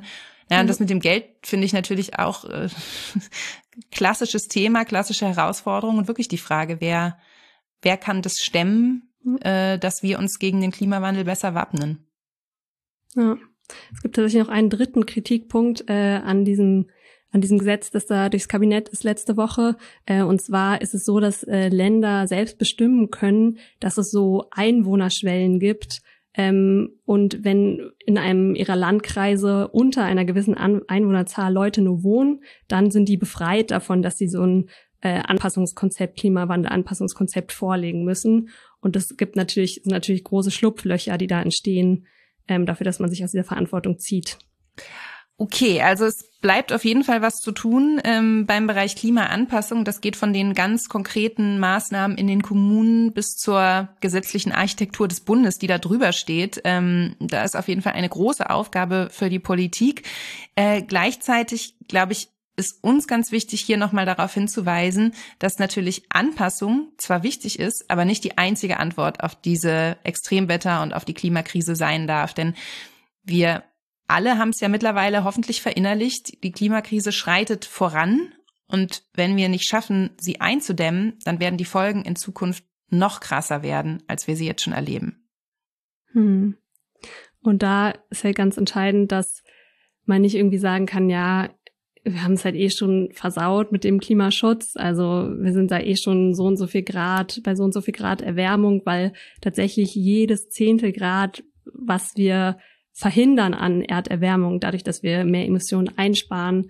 Speaker 1: Ja, und das mit dem Geld finde ich natürlich auch klassisches Thema, klassische Herausforderung und wirklich die Frage, wer kann das stemmen, dass wir uns gegen den Klimawandel besser wappnen?
Speaker 2: Ja, es gibt tatsächlich noch einen dritten Kritikpunkt an diesem Gesetz, das da durchs Kabinett ist letzte Woche. Und zwar ist es so, dass Länder selbst bestimmen können, dass es so Einwohnerschwellen gibt. Und wenn in einem ihrer Landkreise unter einer gewissen Einwohnerzahl Leute nur wohnen, dann sind die befreit davon, dass sie so ein Klimawandel-Anpassungskonzept vorlegen müssen. Und das sind natürlich große Schlupflöcher, die da entstehen, dafür, dass man sich aus dieser Verantwortung zieht.
Speaker 1: Okay, also es bleibt auf jeden Fall was zu tun beim Bereich Klimaanpassung. Das geht von den ganz konkreten Maßnahmen in den Kommunen bis zur gesetzlichen Architektur des Bundes, die da drüber steht. Da ist auf jeden Fall eine große Aufgabe für die Politik. Gleichzeitig, glaube ich, ist uns ganz wichtig, hier nochmal darauf hinzuweisen, dass natürlich Anpassung zwar wichtig ist, aber nicht die einzige Antwort auf diese Extremwetter und auf die Klimakrise sein darf. Denn wir alle haben es ja mittlerweile hoffentlich verinnerlicht, die Klimakrise schreitet voran und wenn wir nicht schaffen, sie einzudämmen, dann werden die Folgen in Zukunft noch krasser werden, als wir sie jetzt schon erleben.
Speaker 2: Und da ist halt ganz entscheidend, dass man nicht irgendwie sagen kann, ja, wir haben es halt schon versaut mit dem Klimaschutz, also wir sind da schon so und so viel Grad, bei so und so viel Grad Erwärmung, weil tatsächlich jedes Zehntel Grad, was wir verhindern an Erderwärmung, dadurch, dass wir mehr Emissionen einsparen,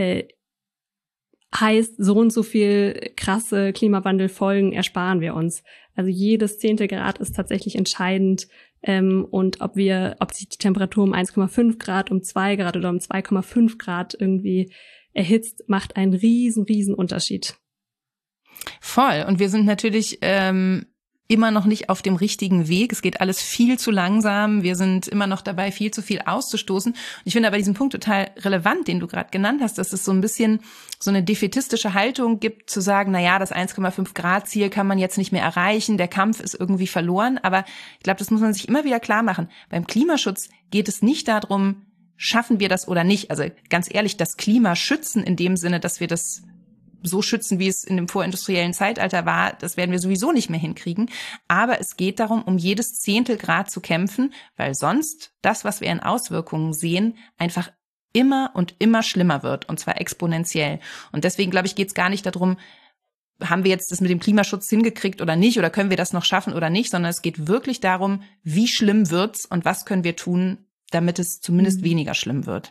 Speaker 2: heißt, so und so viel krasse Klimawandelfolgen ersparen wir uns. Also jedes Zehntel Grad ist tatsächlich entscheidend. Und ob sich die Temperatur um 1,5 Grad, um 2 Grad oder um 2,5 Grad irgendwie erhitzt, macht einen riesen Unterschied.
Speaker 1: Voll. Und wir sind natürlich immer noch nicht auf dem richtigen Weg. Es geht alles viel zu langsam. Wir sind immer noch dabei, viel zu viel auszustoßen. Und ich finde aber diesen Punkt total relevant, den du gerade genannt hast, dass es so ein bisschen so eine defätistische Haltung gibt, zu sagen, na ja, das 1,5 Grad Ziel kann man jetzt nicht mehr erreichen. Der Kampf ist irgendwie verloren. Aber ich glaube, das muss man sich immer wieder klar machen. Beim Klimaschutz geht es nicht darum, schaffen wir das oder nicht. Also ganz ehrlich, das Klima schützen in dem Sinne, dass wir das so schützen, wie es in dem vorindustriellen Zeitalter war, das werden wir sowieso nicht mehr hinkriegen. Aber es geht darum, um jedes Zehntel Grad zu kämpfen, weil sonst das, was wir in Auswirkungen sehen, einfach immer und immer schlimmer wird, und zwar exponentiell. Und deswegen, glaube ich, geht es gar nicht darum, haben wir jetzt das mit dem Klimaschutz hingekriegt oder nicht, oder können wir das noch schaffen oder nicht, sondern es geht wirklich darum, wie schlimm wird's und was können wir tun, damit es zumindest weniger schlimm wird.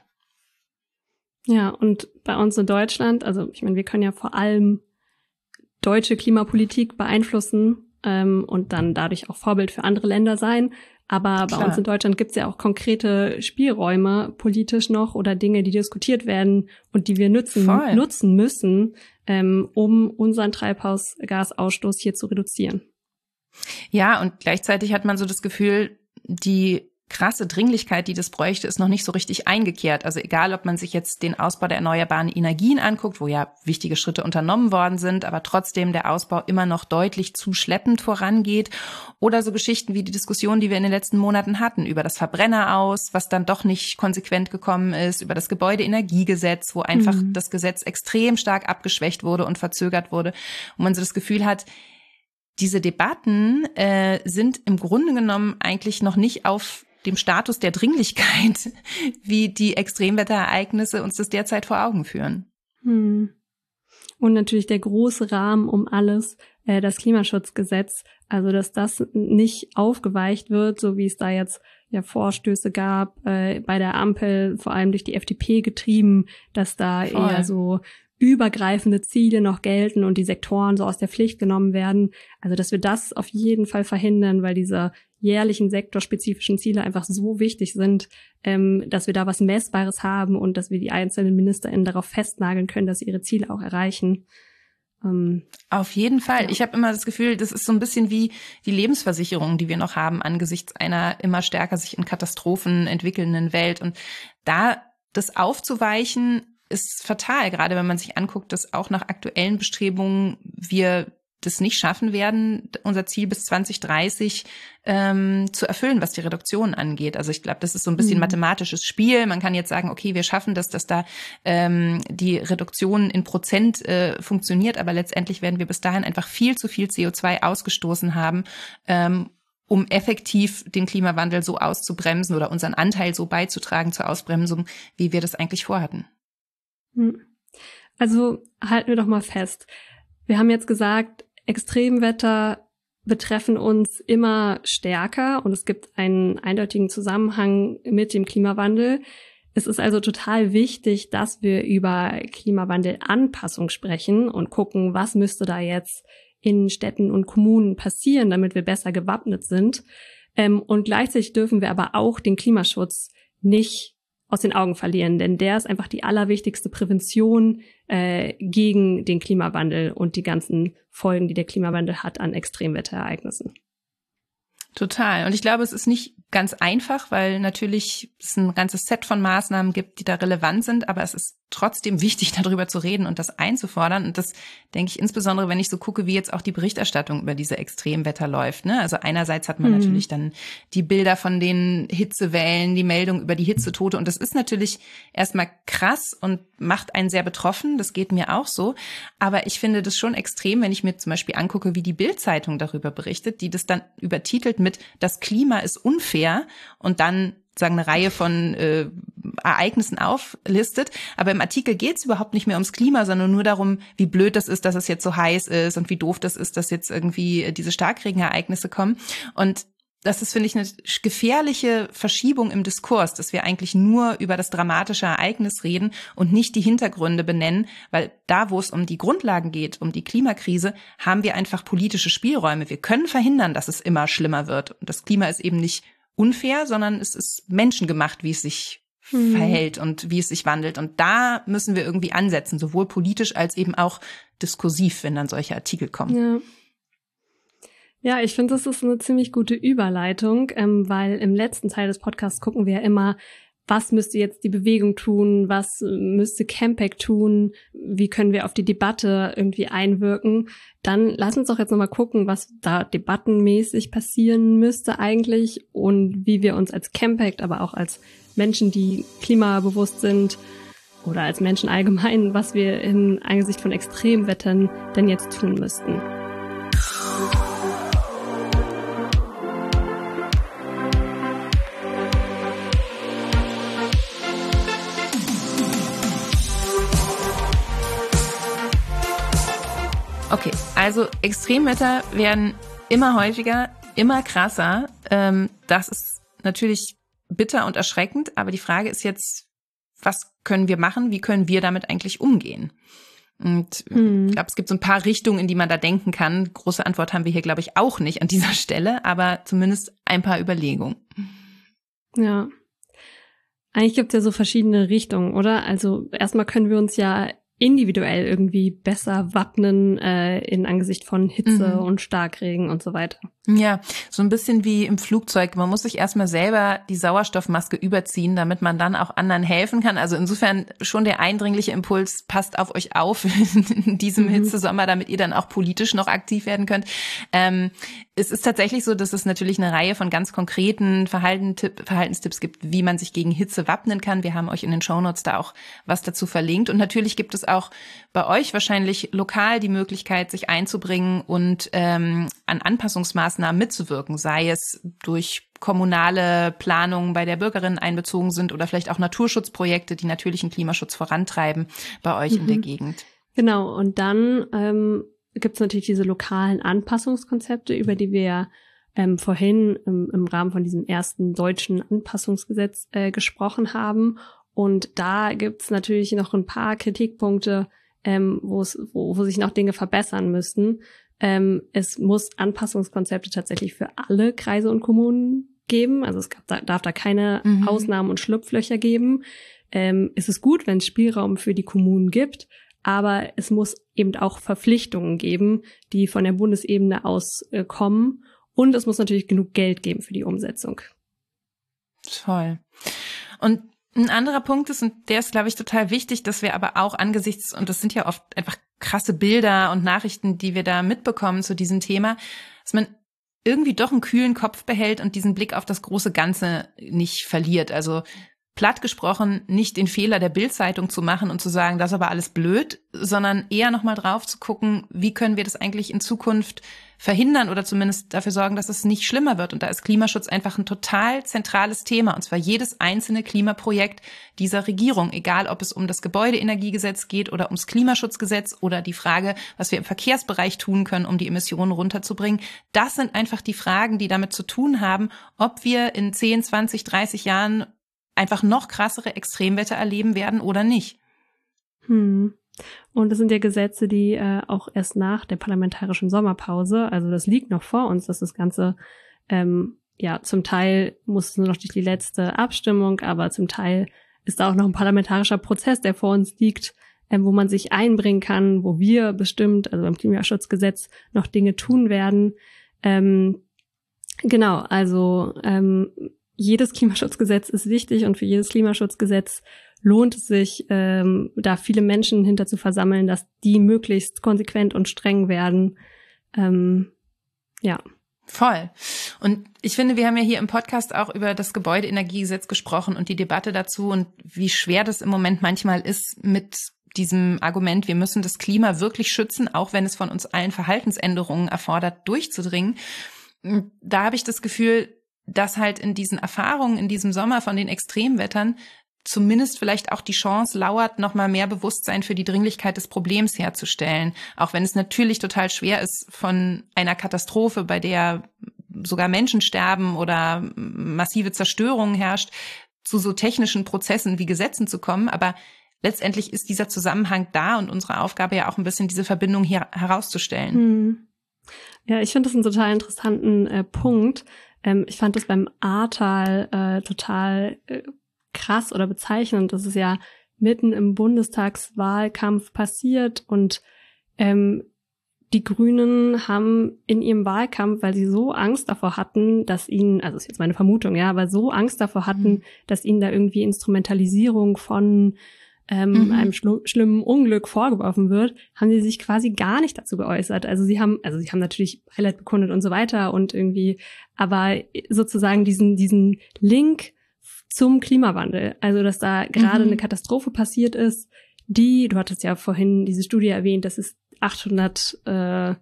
Speaker 2: Ja, und bei uns in Deutschland, also ich meine, wir können ja vor allem deutsche Klimapolitik beeinflussen und dann dadurch auch Vorbild für andere Länder sein. Aber bei uns in Deutschland gibt's ja auch konkrete Spielräume politisch noch oder Dinge, die diskutiert werden und die wir nutzen müssen, um unseren Treibhausgasausstoß hier zu reduzieren.
Speaker 1: Ja, und gleichzeitig hat man so das Gefühl, die krasse Dringlichkeit, die das bräuchte, ist noch nicht so richtig eingekehrt. Also egal, ob man sich jetzt den Ausbau der erneuerbaren Energien anguckt, wo ja wichtige Schritte unternommen worden sind, aber trotzdem der Ausbau immer noch deutlich zu schleppend vorangeht. Oder so Geschichten wie die Diskussion, die wir in den letzten Monaten hatten, über das Verbrenner-Aus, was dann doch nicht konsequent gekommen ist, über das Gebäudeenergiegesetz, wo einfach das Gesetz extrem stark abgeschwächt wurde und verzögert wurde. Und man so das Gefühl hat, diese Debatten sind im Grunde genommen eigentlich noch nicht auf dem Status der Dringlichkeit, wie die Extremwetterereignisse uns das derzeit vor Augen führen.
Speaker 2: Und natürlich der große Rahmen um alles, das Klimaschutzgesetz, also dass das nicht aufgeweicht wird, so wie es da jetzt ja Vorstöße gab, bei der Ampel, vor allem durch die FDP getrieben, dass da eher so übergreifende Ziele noch gelten und die Sektoren so aus der Pflicht genommen werden. Also dass wir das auf jeden Fall verhindern, weil diese jährlichen sektorspezifischen Ziele einfach so wichtig sind, dass wir da was Messbares haben und dass wir die einzelnen MinisterInnen darauf festnageln können, dass sie ihre Ziele auch erreichen.
Speaker 1: Auf jeden Fall. Ja. Ich habe immer das Gefühl, das ist so ein bisschen wie die Lebensversicherung, die wir noch haben angesichts einer immer stärker sich in Katastrophen entwickelnden Welt. Und da das aufzuweichen, ist fatal, gerade wenn man sich anguckt, dass auch nach aktuellen Bestrebungen wir das nicht schaffen werden, unser Ziel bis 2030 zu erfüllen, was die Reduktion angeht. Also ich glaube, das ist so ein bisschen mathematisches Spiel. Man kann jetzt sagen, okay, wir schaffen das, dass da die Reduktion in Prozent funktioniert, aber letztendlich werden wir bis dahin einfach viel zu viel CO2 ausgestoßen haben, um effektiv den Klimawandel so auszubremsen oder unseren Anteil so beizutragen zur Ausbremsung, wie wir das eigentlich vorhatten.
Speaker 2: Also halten wir doch mal fest. Wir haben jetzt gesagt, Extremwetter betreffen uns immer stärker und es gibt einen eindeutigen Zusammenhang mit dem Klimawandel. Es ist also total wichtig, dass wir über Klimawandelanpassung sprechen und gucken, was müsste da jetzt in Städten und Kommunen passieren, damit wir besser gewappnet sind. Und gleichzeitig dürfen wir aber auch den Klimaschutz nicht aus den Augen verlieren, denn der ist einfach die allerwichtigste Prävention gegen den Klimawandel und die ganzen Folgen, die der Klimawandel hat an Extremwetterereignissen.
Speaker 1: Total. Und ich glaube, es ist nicht ganz einfach, weil natürlich es ein ganzes Set von Maßnahmen gibt, die da relevant sind, aber es ist trotzdem wichtig, darüber zu reden und das einzufordern. Und das denke ich insbesondere, wenn ich so gucke, wie jetzt auch die Berichterstattung über diese Extremwetter läuft. Ne? Also einerseits hat man natürlich dann die Bilder von den Hitzewellen, die Meldung über die Hitzetote. Und das ist natürlich erstmal krass und macht einen sehr betroffen. Das geht mir auch so. Aber ich finde das schon extrem, wenn ich mir zum Beispiel angucke, wie die Bild-Zeitung darüber berichtet, die das dann übertitelt mit "Das Klima ist unfair" und dann sagen eine Reihe von Ereignissen auflistet. Aber im Artikel geht es überhaupt nicht mehr ums Klima, sondern nur darum, wie blöd das ist, dass es jetzt so heiß ist und wie doof das ist, dass jetzt irgendwie diese Starkregenereignisse kommen. Und das ist, finde ich, eine gefährliche Verschiebung im Diskurs, dass wir eigentlich nur über das dramatische Ereignis reden und nicht die Hintergründe benennen, weil da, wo es um die Grundlagen geht, um die Klimakrise, haben wir einfach politische Spielräume. Wir können verhindern, dass es immer schlimmer wird. Und das Klima ist eben nicht unfair, sondern es ist menschengemacht, wie es sich verhält und wie es sich wandelt. Und da müssen wir irgendwie ansetzen, sowohl politisch als eben auch diskursiv, wenn dann solche Artikel kommen.
Speaker 2: Ja, ich finde, das ist eine ziemlich gute Überleitung, weil im letzten Teil des Podcasts gucken wir ja immer, was müsste jetzt die Bewegung tun, was müsste Campact tun, wie können wir auf die Debatte irgendwie einwirken. Dann lass uns doch jetzt nochmal gucken, was da debattenmäßig passieren müsste eigentlich und wie wir uns als Campact, aber auch als Menschen, die klimabewusst sind oder als Menschen allgemein, was wir in Angesicht von Extremwettern denn jetzt tun müssten.
Speaker 1: Okay, also Extremwetter werden immer häufiger, immer krasser. Das ist natürlich bitter und erschreckend, aber die Frage ist jetzt, was können wir machen? Wie können wir damit eigentlich umgehen? Und ich glaube, es gibt so ein paar Richtungen, in die man da denken kann. Große Antwort haben wir hier, glaube ich, auch nicht an dieser Stelle, aber zumindest ein paar Überlegungen.
Speaker 2: Ja, eigentlich gibt es ja so verschiedene Richtungen, oder? Also erstmal können wir uns ja individuell irgendwie besser wappnen in Angesicht von Hitze und Starkregen und so weiter.
Speaker 1: Ja, so ein bisschen wie im Flugzeug. Man muss sich erstmal selber die Sauerstoffmaske überziehen, damit man dann auch anderen helfen kann. Also insofern schon der eindringliche Impuls, passt auf euch auf in diesem Hitzesommer, damit ihr dann auch politisch noch aktiv werden könnt. Es ist tatsächlich so, dass es natürlich eine Reihe von ganz konkreten Verhaltenstipps gibt, wie man sich gegen Hitze wappnen kann. Wir haben euch in den Shownotes da auch was dazu verlinkt. Und natürlich gibt es auch bei euch wahrscheinlich lokal die Möglichkeit, sich einzubringen und an Anpassungsmaßnahmen mitzuwirken, sei es durch kommunale Planungen, bei der Bürgerinnen einbezogen sind oder vielleicht auch Naturschutzprojekte, die natürlichen Klimaschutz vorantreiben bei euch in der Gegend.
Speaker 2: Genau, und dann gibt es natürlich diese lokalen Anpassungskonzepte, über die wir vorhin im Rahmen von diesem ersten deutschen Anpassungsgesetz gesprochen haben. Und da gibt es natürlich noch ein paar Kritikpunkte, wo sich noch Dinge verbessern müssten. Es muss Anpassungskonzepte tatsächlich für alle Kreise und Kommunen geben. Also es darf da keine Ausnahmen und Schlupflöcher geben. Es ist gut, wenn es Spielraum für die Kommunen gibt, aber es muss eben auch Verpflichtungen geben, die von der Bundesebene aus kommen. Und es muss natürlich genug Geld geben für die Umsetzung.
Speaker 1: Toll. Und Ein anderer Punkt ist, und der ist, glaube ich, total wichtig, dass wir aber auch angesichts, und das sind ja oft einfach krasse Bilder und Nachrichten, die wir da mitbekommen zu diesem Thema, dass man irgendwie doch einen kühlen Kopf behält und diesen Blick auf das große Ganze nicht verliert. Also platt gesprochen, nicht den Fehler der Bild-Zeitung zu machen und zu sagen, das ist aber alles blöd, sondern eher nochmal drauf zu gucken, wie können wir das eigentlich in Zukunft verhindern oder zumindest dafür sorgen, dass es nicht schlimmer wird. Und da ist Klimaschutz einfach ein total zentrales Thema, und zwar jedes einzelne Klimaprojekt dieser Regierung, egal ob es um das Gebäudeenergiegesetz geht oder ums Klimaschutzgesetz oder die Frage, was wir im Verkehrsbereich tun können, um die Emissionen runterzubringen. Das sind einfach die Fragen, die damit zu tun haben, ob wir in 10, 20, 30 Jahren einfach noch krassere Extremwetter erleben werden oder nicht.
Speaker 2: Und das sind ja Gesetze, die auch erst nach der parlamentarischen Sommerpause, also das liegt noch vor uns, dass das Ganze, zum Teil muss es nur noch durch die letzte Abstimmung, aber zum Teil ist da auch noch ein parlamentarischer Prozess, der vor uns liegt, wo man sich einbringen kann, wo wir bestimmt, also beim Klimaschutzgesetz, noch Dinge tun werden. Jedes Klimaschutzgesetz ist wichtig, und für jedes Klimaschutzgesetz lohnt es sich, da viele Menschen hinter zu versammeln, dass die möglichst konsequent und streng werden.
Speaker 1: Voll. Und ich finde, wir haben ja hier im Podcast auch über das Gebäudeenergiegesetz gesprochen und die Debatte dazu und wie schwer das im Moment manchmal ist mit diesem Argument, wir müssen das Klima wirklich schützen, auch wenn es von uns allen Verhaltensänderungen erfordert, durchzudringen. Da habe ich das Gefühl, dass halt in diesen Erfahrungen in diesem Sommer von den Extremwettern zumindest vielleicht auch die Chance lauert, nochmal mehr Bewusstsein für die Dringlichkeit des Problems herzustellen. Auch wenn es natürlich total schwer ist, von einer Katastrophe, bei der sogar Menschen sterben oder massive Zerstörungen herrscht, zu so technischen Prozessen wie Gesetzen zu kommen. Aber letztendlich ist dieser Zusammenhang da und unsere Aufgabe ja auch ein bisschen, diese Verbindung hier herauszustellen.
Speaker 2: Ja, ich finde das einen total interessanten Punkt. Ich fand das beim Ahrtal total krass oder bezeichnend. Das ist ja mitten im Bundestagswahlkampf passiert, und die Grünen haben in ihrem Wahlkampf, weil sie so Angst davor hatten, dass ihnen, also ist jetzt meine Vermutung, ja, aber so Angst davor hatten, dass ihnen da irgendwie Instrumentalisierung von einem schlimmen Unglück vorgeworfen wird, haben sie sich quasi gar nicht dazu geäußert. Also sie haben natürlich Beileid bekundet und so weiter und irgendwie, aber sozusagen diesen Link zum Klimawandel, also dass da gerade eine Katastrophe passiert ist, du hattest ja vorhin diese Studie erwähnt, das ist 800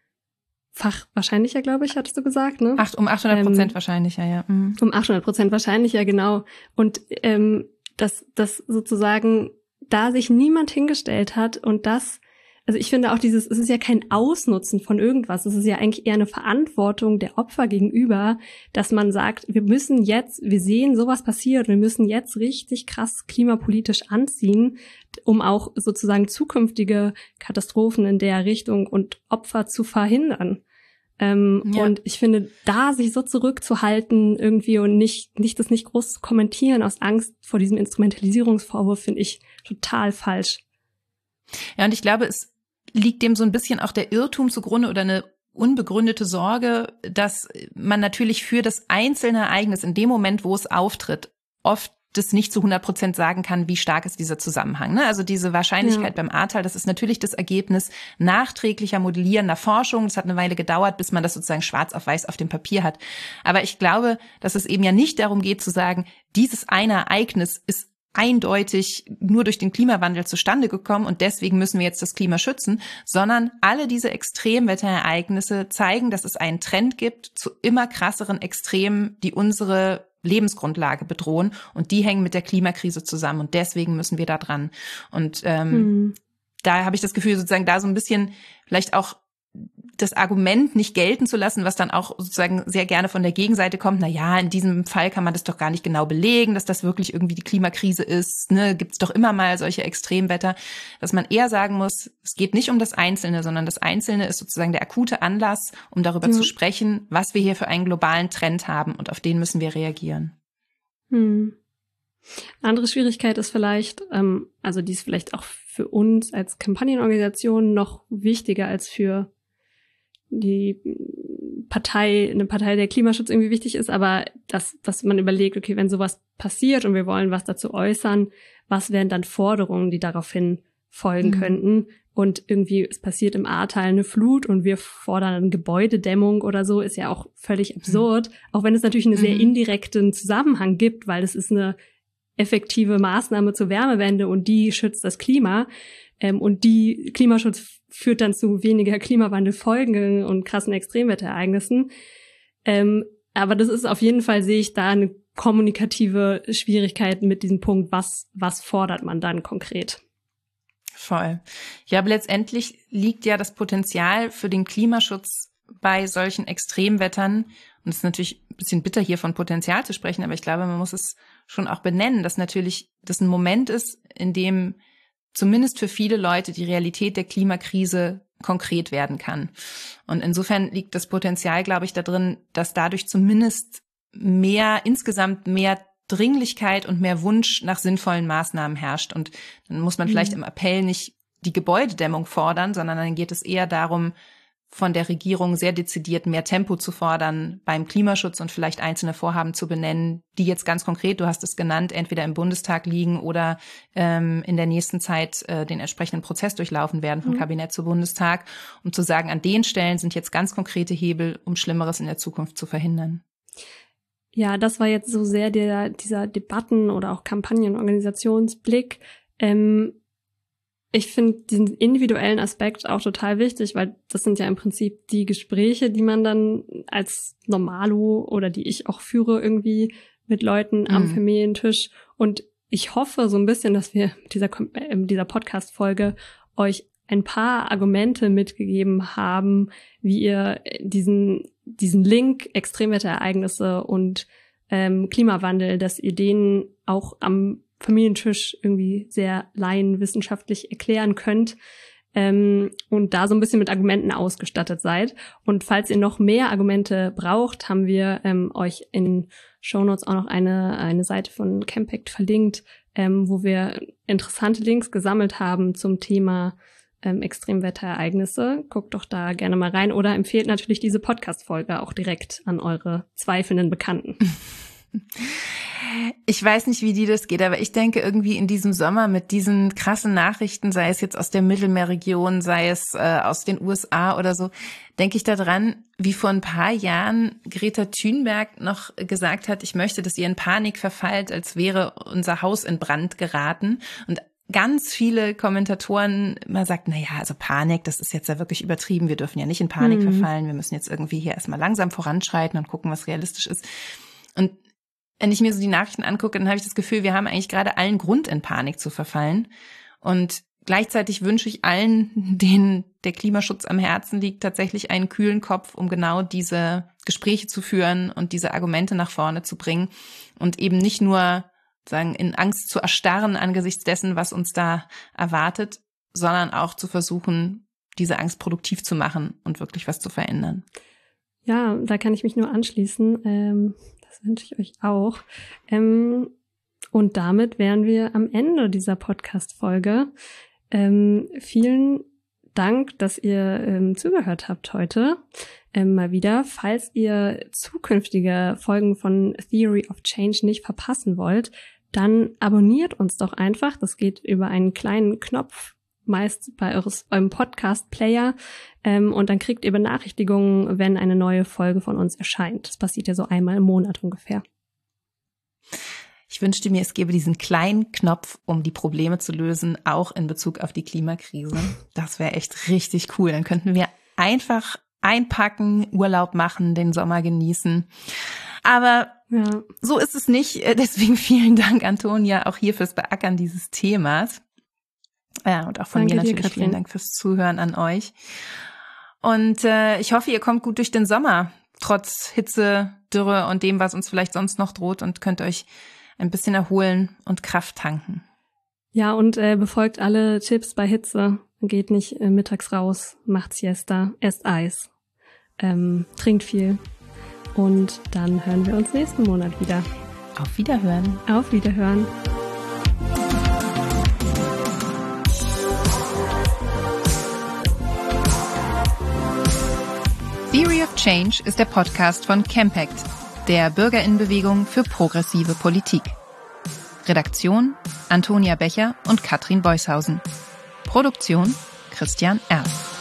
Speaker 2: fach wahrscheinlicher, glaube ich, hattest du gesagt, ne?
Speaker 1: Um 800% wahrscheinlicher, ja.
Speaker 2: Um 800% wahrscheinlicher, genau. Und dass sozusagen da sich niemand hingestellt hat und also ich finde auch es ist ja kein Ausnutzen von irgendwas, es ist ja eigentlich eher eine Verantwortung der Opfer gegenüber, dass man sagt, wir sehen sowas passiert, wir müssen jetzt richtig krass klimapolitisch anziehen, um auch sozusagen zukünftige Katastrophen in der Richtung und Opfer zu verhindern. Und ich finde, da sich so zurückzuhalten irgendwie und das nicht groß zu kommentieren aus Angst vor diesem Instrumentalisierungsvorwurf, finde ich total falsch.
Speaker 1: Ja, und ich glaube, es liegt dem so ein bisschen auch der Irrtum zugrunde oder eine unbegründete Sorge, dass man natürlich für das einzelne Ereignis in dem Moment, wo es auftritt, oft das nicht zu 100% sagen kann, wie stark ist dieser Zusammenhang. Ne? Also diese Wahrscheinlichkeit beim Ahrtal, das ist natürlich das Ergebnis nachträglicher modellierender Forschung. Das hat eine Weile gedauert, bis man das sozusagen schwarz auf weiß auf dem Papier hat. Aber ich glaube, dass es eben ja nicht darum geht zu sagen, dieses eine Ereignis ist eindeutig nur durch den Klimawandel zustande gekommen und deswegen müssen wir jetzt das Klima schützen, sondern alle diese Extremwetterereignisse zeigen, dass es einen Trend gibt zu immer krasseren Extremen, die unsere Lebensgrundlage bedrohen, und die hängen mit der Klimakrise zusammen und deswegen müssen wir da dran. Und da habe ich das Gefühl, sozusagen da so ein bisschen vielleicht auch das Argument nicht gelten zu lassen, was dann auch sozusagen sehr gerne von der Gegenseite kommt, na ja, in diesem Fall kann man das doch gar nicht genau belegen, dass das wirklich irgendwie die Klimakrise ist, ne, gibt's doch immer mal solche Extremwetter, dass man eher sagen muss, es geht nicht um das Einzelne, sondern das Einzelne ist sozusagen der akute Anlass, um darüber zu sprechen, was wir hier für einen globalen Trend haben und auf den müssen wir reagieren.
Speaker 2: Andere Schwierigkeit ist vielleicht, also die ist vielleicht auch für uns als Kampagnenorganisation noch wichtiger als für eine Partei der Klimaschutz irgendwie wichtig ist, aber dass man überlegt, okay, wenn sowas passiert und wir wollen was dazu äußern, was wären dann Forderungen, die daraufhin folgen könnten? Und irgendwie, es passiert im Ahrtal eine Flut und wir fordern eine Gebäudedämmung oder so, ist ja auch völlig absurd, auch wenn es natürlich einen sehr indirekten Zusammenhang gibt, weil es ist eine effektive Maßnahme zur Wärmewende und die schützt das Klima. Und die Klimaschutz führt dann zu weniger Klimawandelfolgen und krassen Extremwetterereignissen. Aber das ist auf jeden Fall, sehe ich da eine kommunikative Schwierigkeit mit diesem Punkt, was fordert man dann konkret?
Speaker 1: Voll. Ja, aber letztendlich liegt ja das Potenzial für den Klimaschutz bei solchen Extremwettern, und es ist natürlich ein bisschen bitter, hier von Potenzial zu sprechen, aber ich glaube, man muss es schon auch benennen, dass natürlich das ein Moment ist, in dem zumindest für viele Leute die Realität der Klimakrise konkret werden kann. Und insofern liegt das Potenzial, glaube ich, da drin, dass dadurch zumindest insgesamt mehr Dringlichkeit und mehr Wunsch nach sinnvollen Maßnahmen herrscht. Und dann muss man vielleicht im Appell nicht die Gebäudedämmung fordern, sondern dann geht es eher darum, von der Regierung sehr dezidiert mehr Tempo zu fordern beim Klimaschutz und vielleicht einzelne Vorhaben zu benennen, die jetzt ganz konkret, du hast es genannt, entweder im Bundestag liegen oder in der nächsten Zeit den entsprechenden Prozess durchlaufen werden von Kabinett zu Bundestag, um zu sagen, an den Stellen sind jetzt ganz konkrete Hebel, um Schlimmeres in der Zukunft zu verhindern.
Speaker 2: Ja, das war jetzt so sehr dieser Debatten- oder auch Kampagnenorganisationsblick. Ich finde diesen individuellen Aspekt auch total wichtig, weil das sind ja im Prinzip die Gespräche, die man dann als Normalo oder die ich auch führe irgendwie mit Leuten am Familientisch. Und ich hoffe so ein bisschen, dass wir mit dieser Podcast-Folge euch ein paar Argumente mitgegeben haben, wie ihr diesen Link Extremwetterereignisse und Klimawandel, dass ihr den auch am Familientisch irgendwie sehr laienwissenschaftlich erklären könnt und da so ein bisschen mit Argumenten ausgestattet seid. Und falls ihr noch mehr Argumente braucht, haben wir euch in Shownotes auch noch eine Seite von Campact verlinkt, wo wir interessante Links gesammelt haben zum Thema Extremwetterereignisse. Guckt doch da gerne mal rein oder empfehlt natürlich diese Podcast-Folge auch direkt an eure zweifelnden Bekannten.
Speaker 1: Ich weiß nicht, wie dir das geht, aber ich denke irgendwie in diesem Sommer mit diesen krassen Nachrichten, sei es jetzt aus der Mittelmeerregion, sei es aus den USA oder so, denke ich daran, wie vor ein paar Jahren Greta Thunberg noch gesagt hat, ich möchte, dass ihr in Panik verfallt, als wäre unser Haus in Brand geraten. Und ganz viele Kommentatoren immer sagt, also Panik, das ist jetzt ja wirklich übertrieben, wir dürfen ja nicht in Panik verfallen, wir müssen jetzt irgendwie hier erstmal langsam voranschreiten und gucken, was realistisch ist. Und wenn ich mir so die Nachrichten angucke, dann habe ich das Gefühl, wir haben eigentlich gerade allen Grund, in Panik zu verfallen. Und gleichzeitig wünsche ich allen, denen der Klimaschutz am Herzen liegt, tatsächlich einen kühlen Kopf, um genau diese Gespräche zu führen und diese Argumente nach vorne zu bringen und eben nicht nur sagen in Angst zu erstarren angesichts dessen, was uns da erwartet, sondern auch zu versuchen, diese Angst produktiv zu machen und wirklich was zu verändern.
Speaker 2: Ja, da kann ich mich nur anschließen. Das wünsche ich euch auch. Und damit wären wir am Ende dieser Podcast-Folge. Vielen Dank, dass ihr zugehört habt heute. Mal wieder. Falls ihr zukünftige Folgen von Theory of Change nicht verpassen wollt, dann abonniert uns doch einfach. Das geht über einen kleinen Knopf, meist bei eurem Podcast-Player. Und dann kriegt ihr Benachrichtigungen, wenn eine neue Folge von uns erscheint. Das passiert ja so einmal im Monat ungefähr.
Speaker 1: Ich wünschte mir, es gäbe diesen kleinen Knopf, um die Probleme zu lösen, auch in Bezug auf die Klimakrise. Das wäre echt richtig cool. Dann könnten wir einfach einpacken, Urlaub machen, den Sommer genießen. Aber ja, so ist es nicht. Deswegen vielen Dank, Antonia, auch hier fürs Beackern dieses Themas. Ja, und auch von mir natürlich vielen Dank fürs Zuhören an euch. Und ich hoffe, ihr kommt gut durch den Sommer, trotz Hitze, Dürre und dem, was uns vielleicht sonst noch droht, und könnt euch ein bisschen erholen und Kraft tanken.
Speaker 2: Ja, und befolgt alle Tipps bei Hitze. Geht nicht mittags raus, macht Siesta, esst Eis, trinkt viel. Und dann hören wir uns nächsten Monat wieder.
Speaker 1: Auf Wiederhören.
Speaker 2: Auf Wiederhören.
Speaker 1: Change ist der Podcast von Campact, der Bürgerinnenbewegung für progressive Politik. Redaktion Antonia Becher und Katrin Beushausen. Produktion Christian Erb.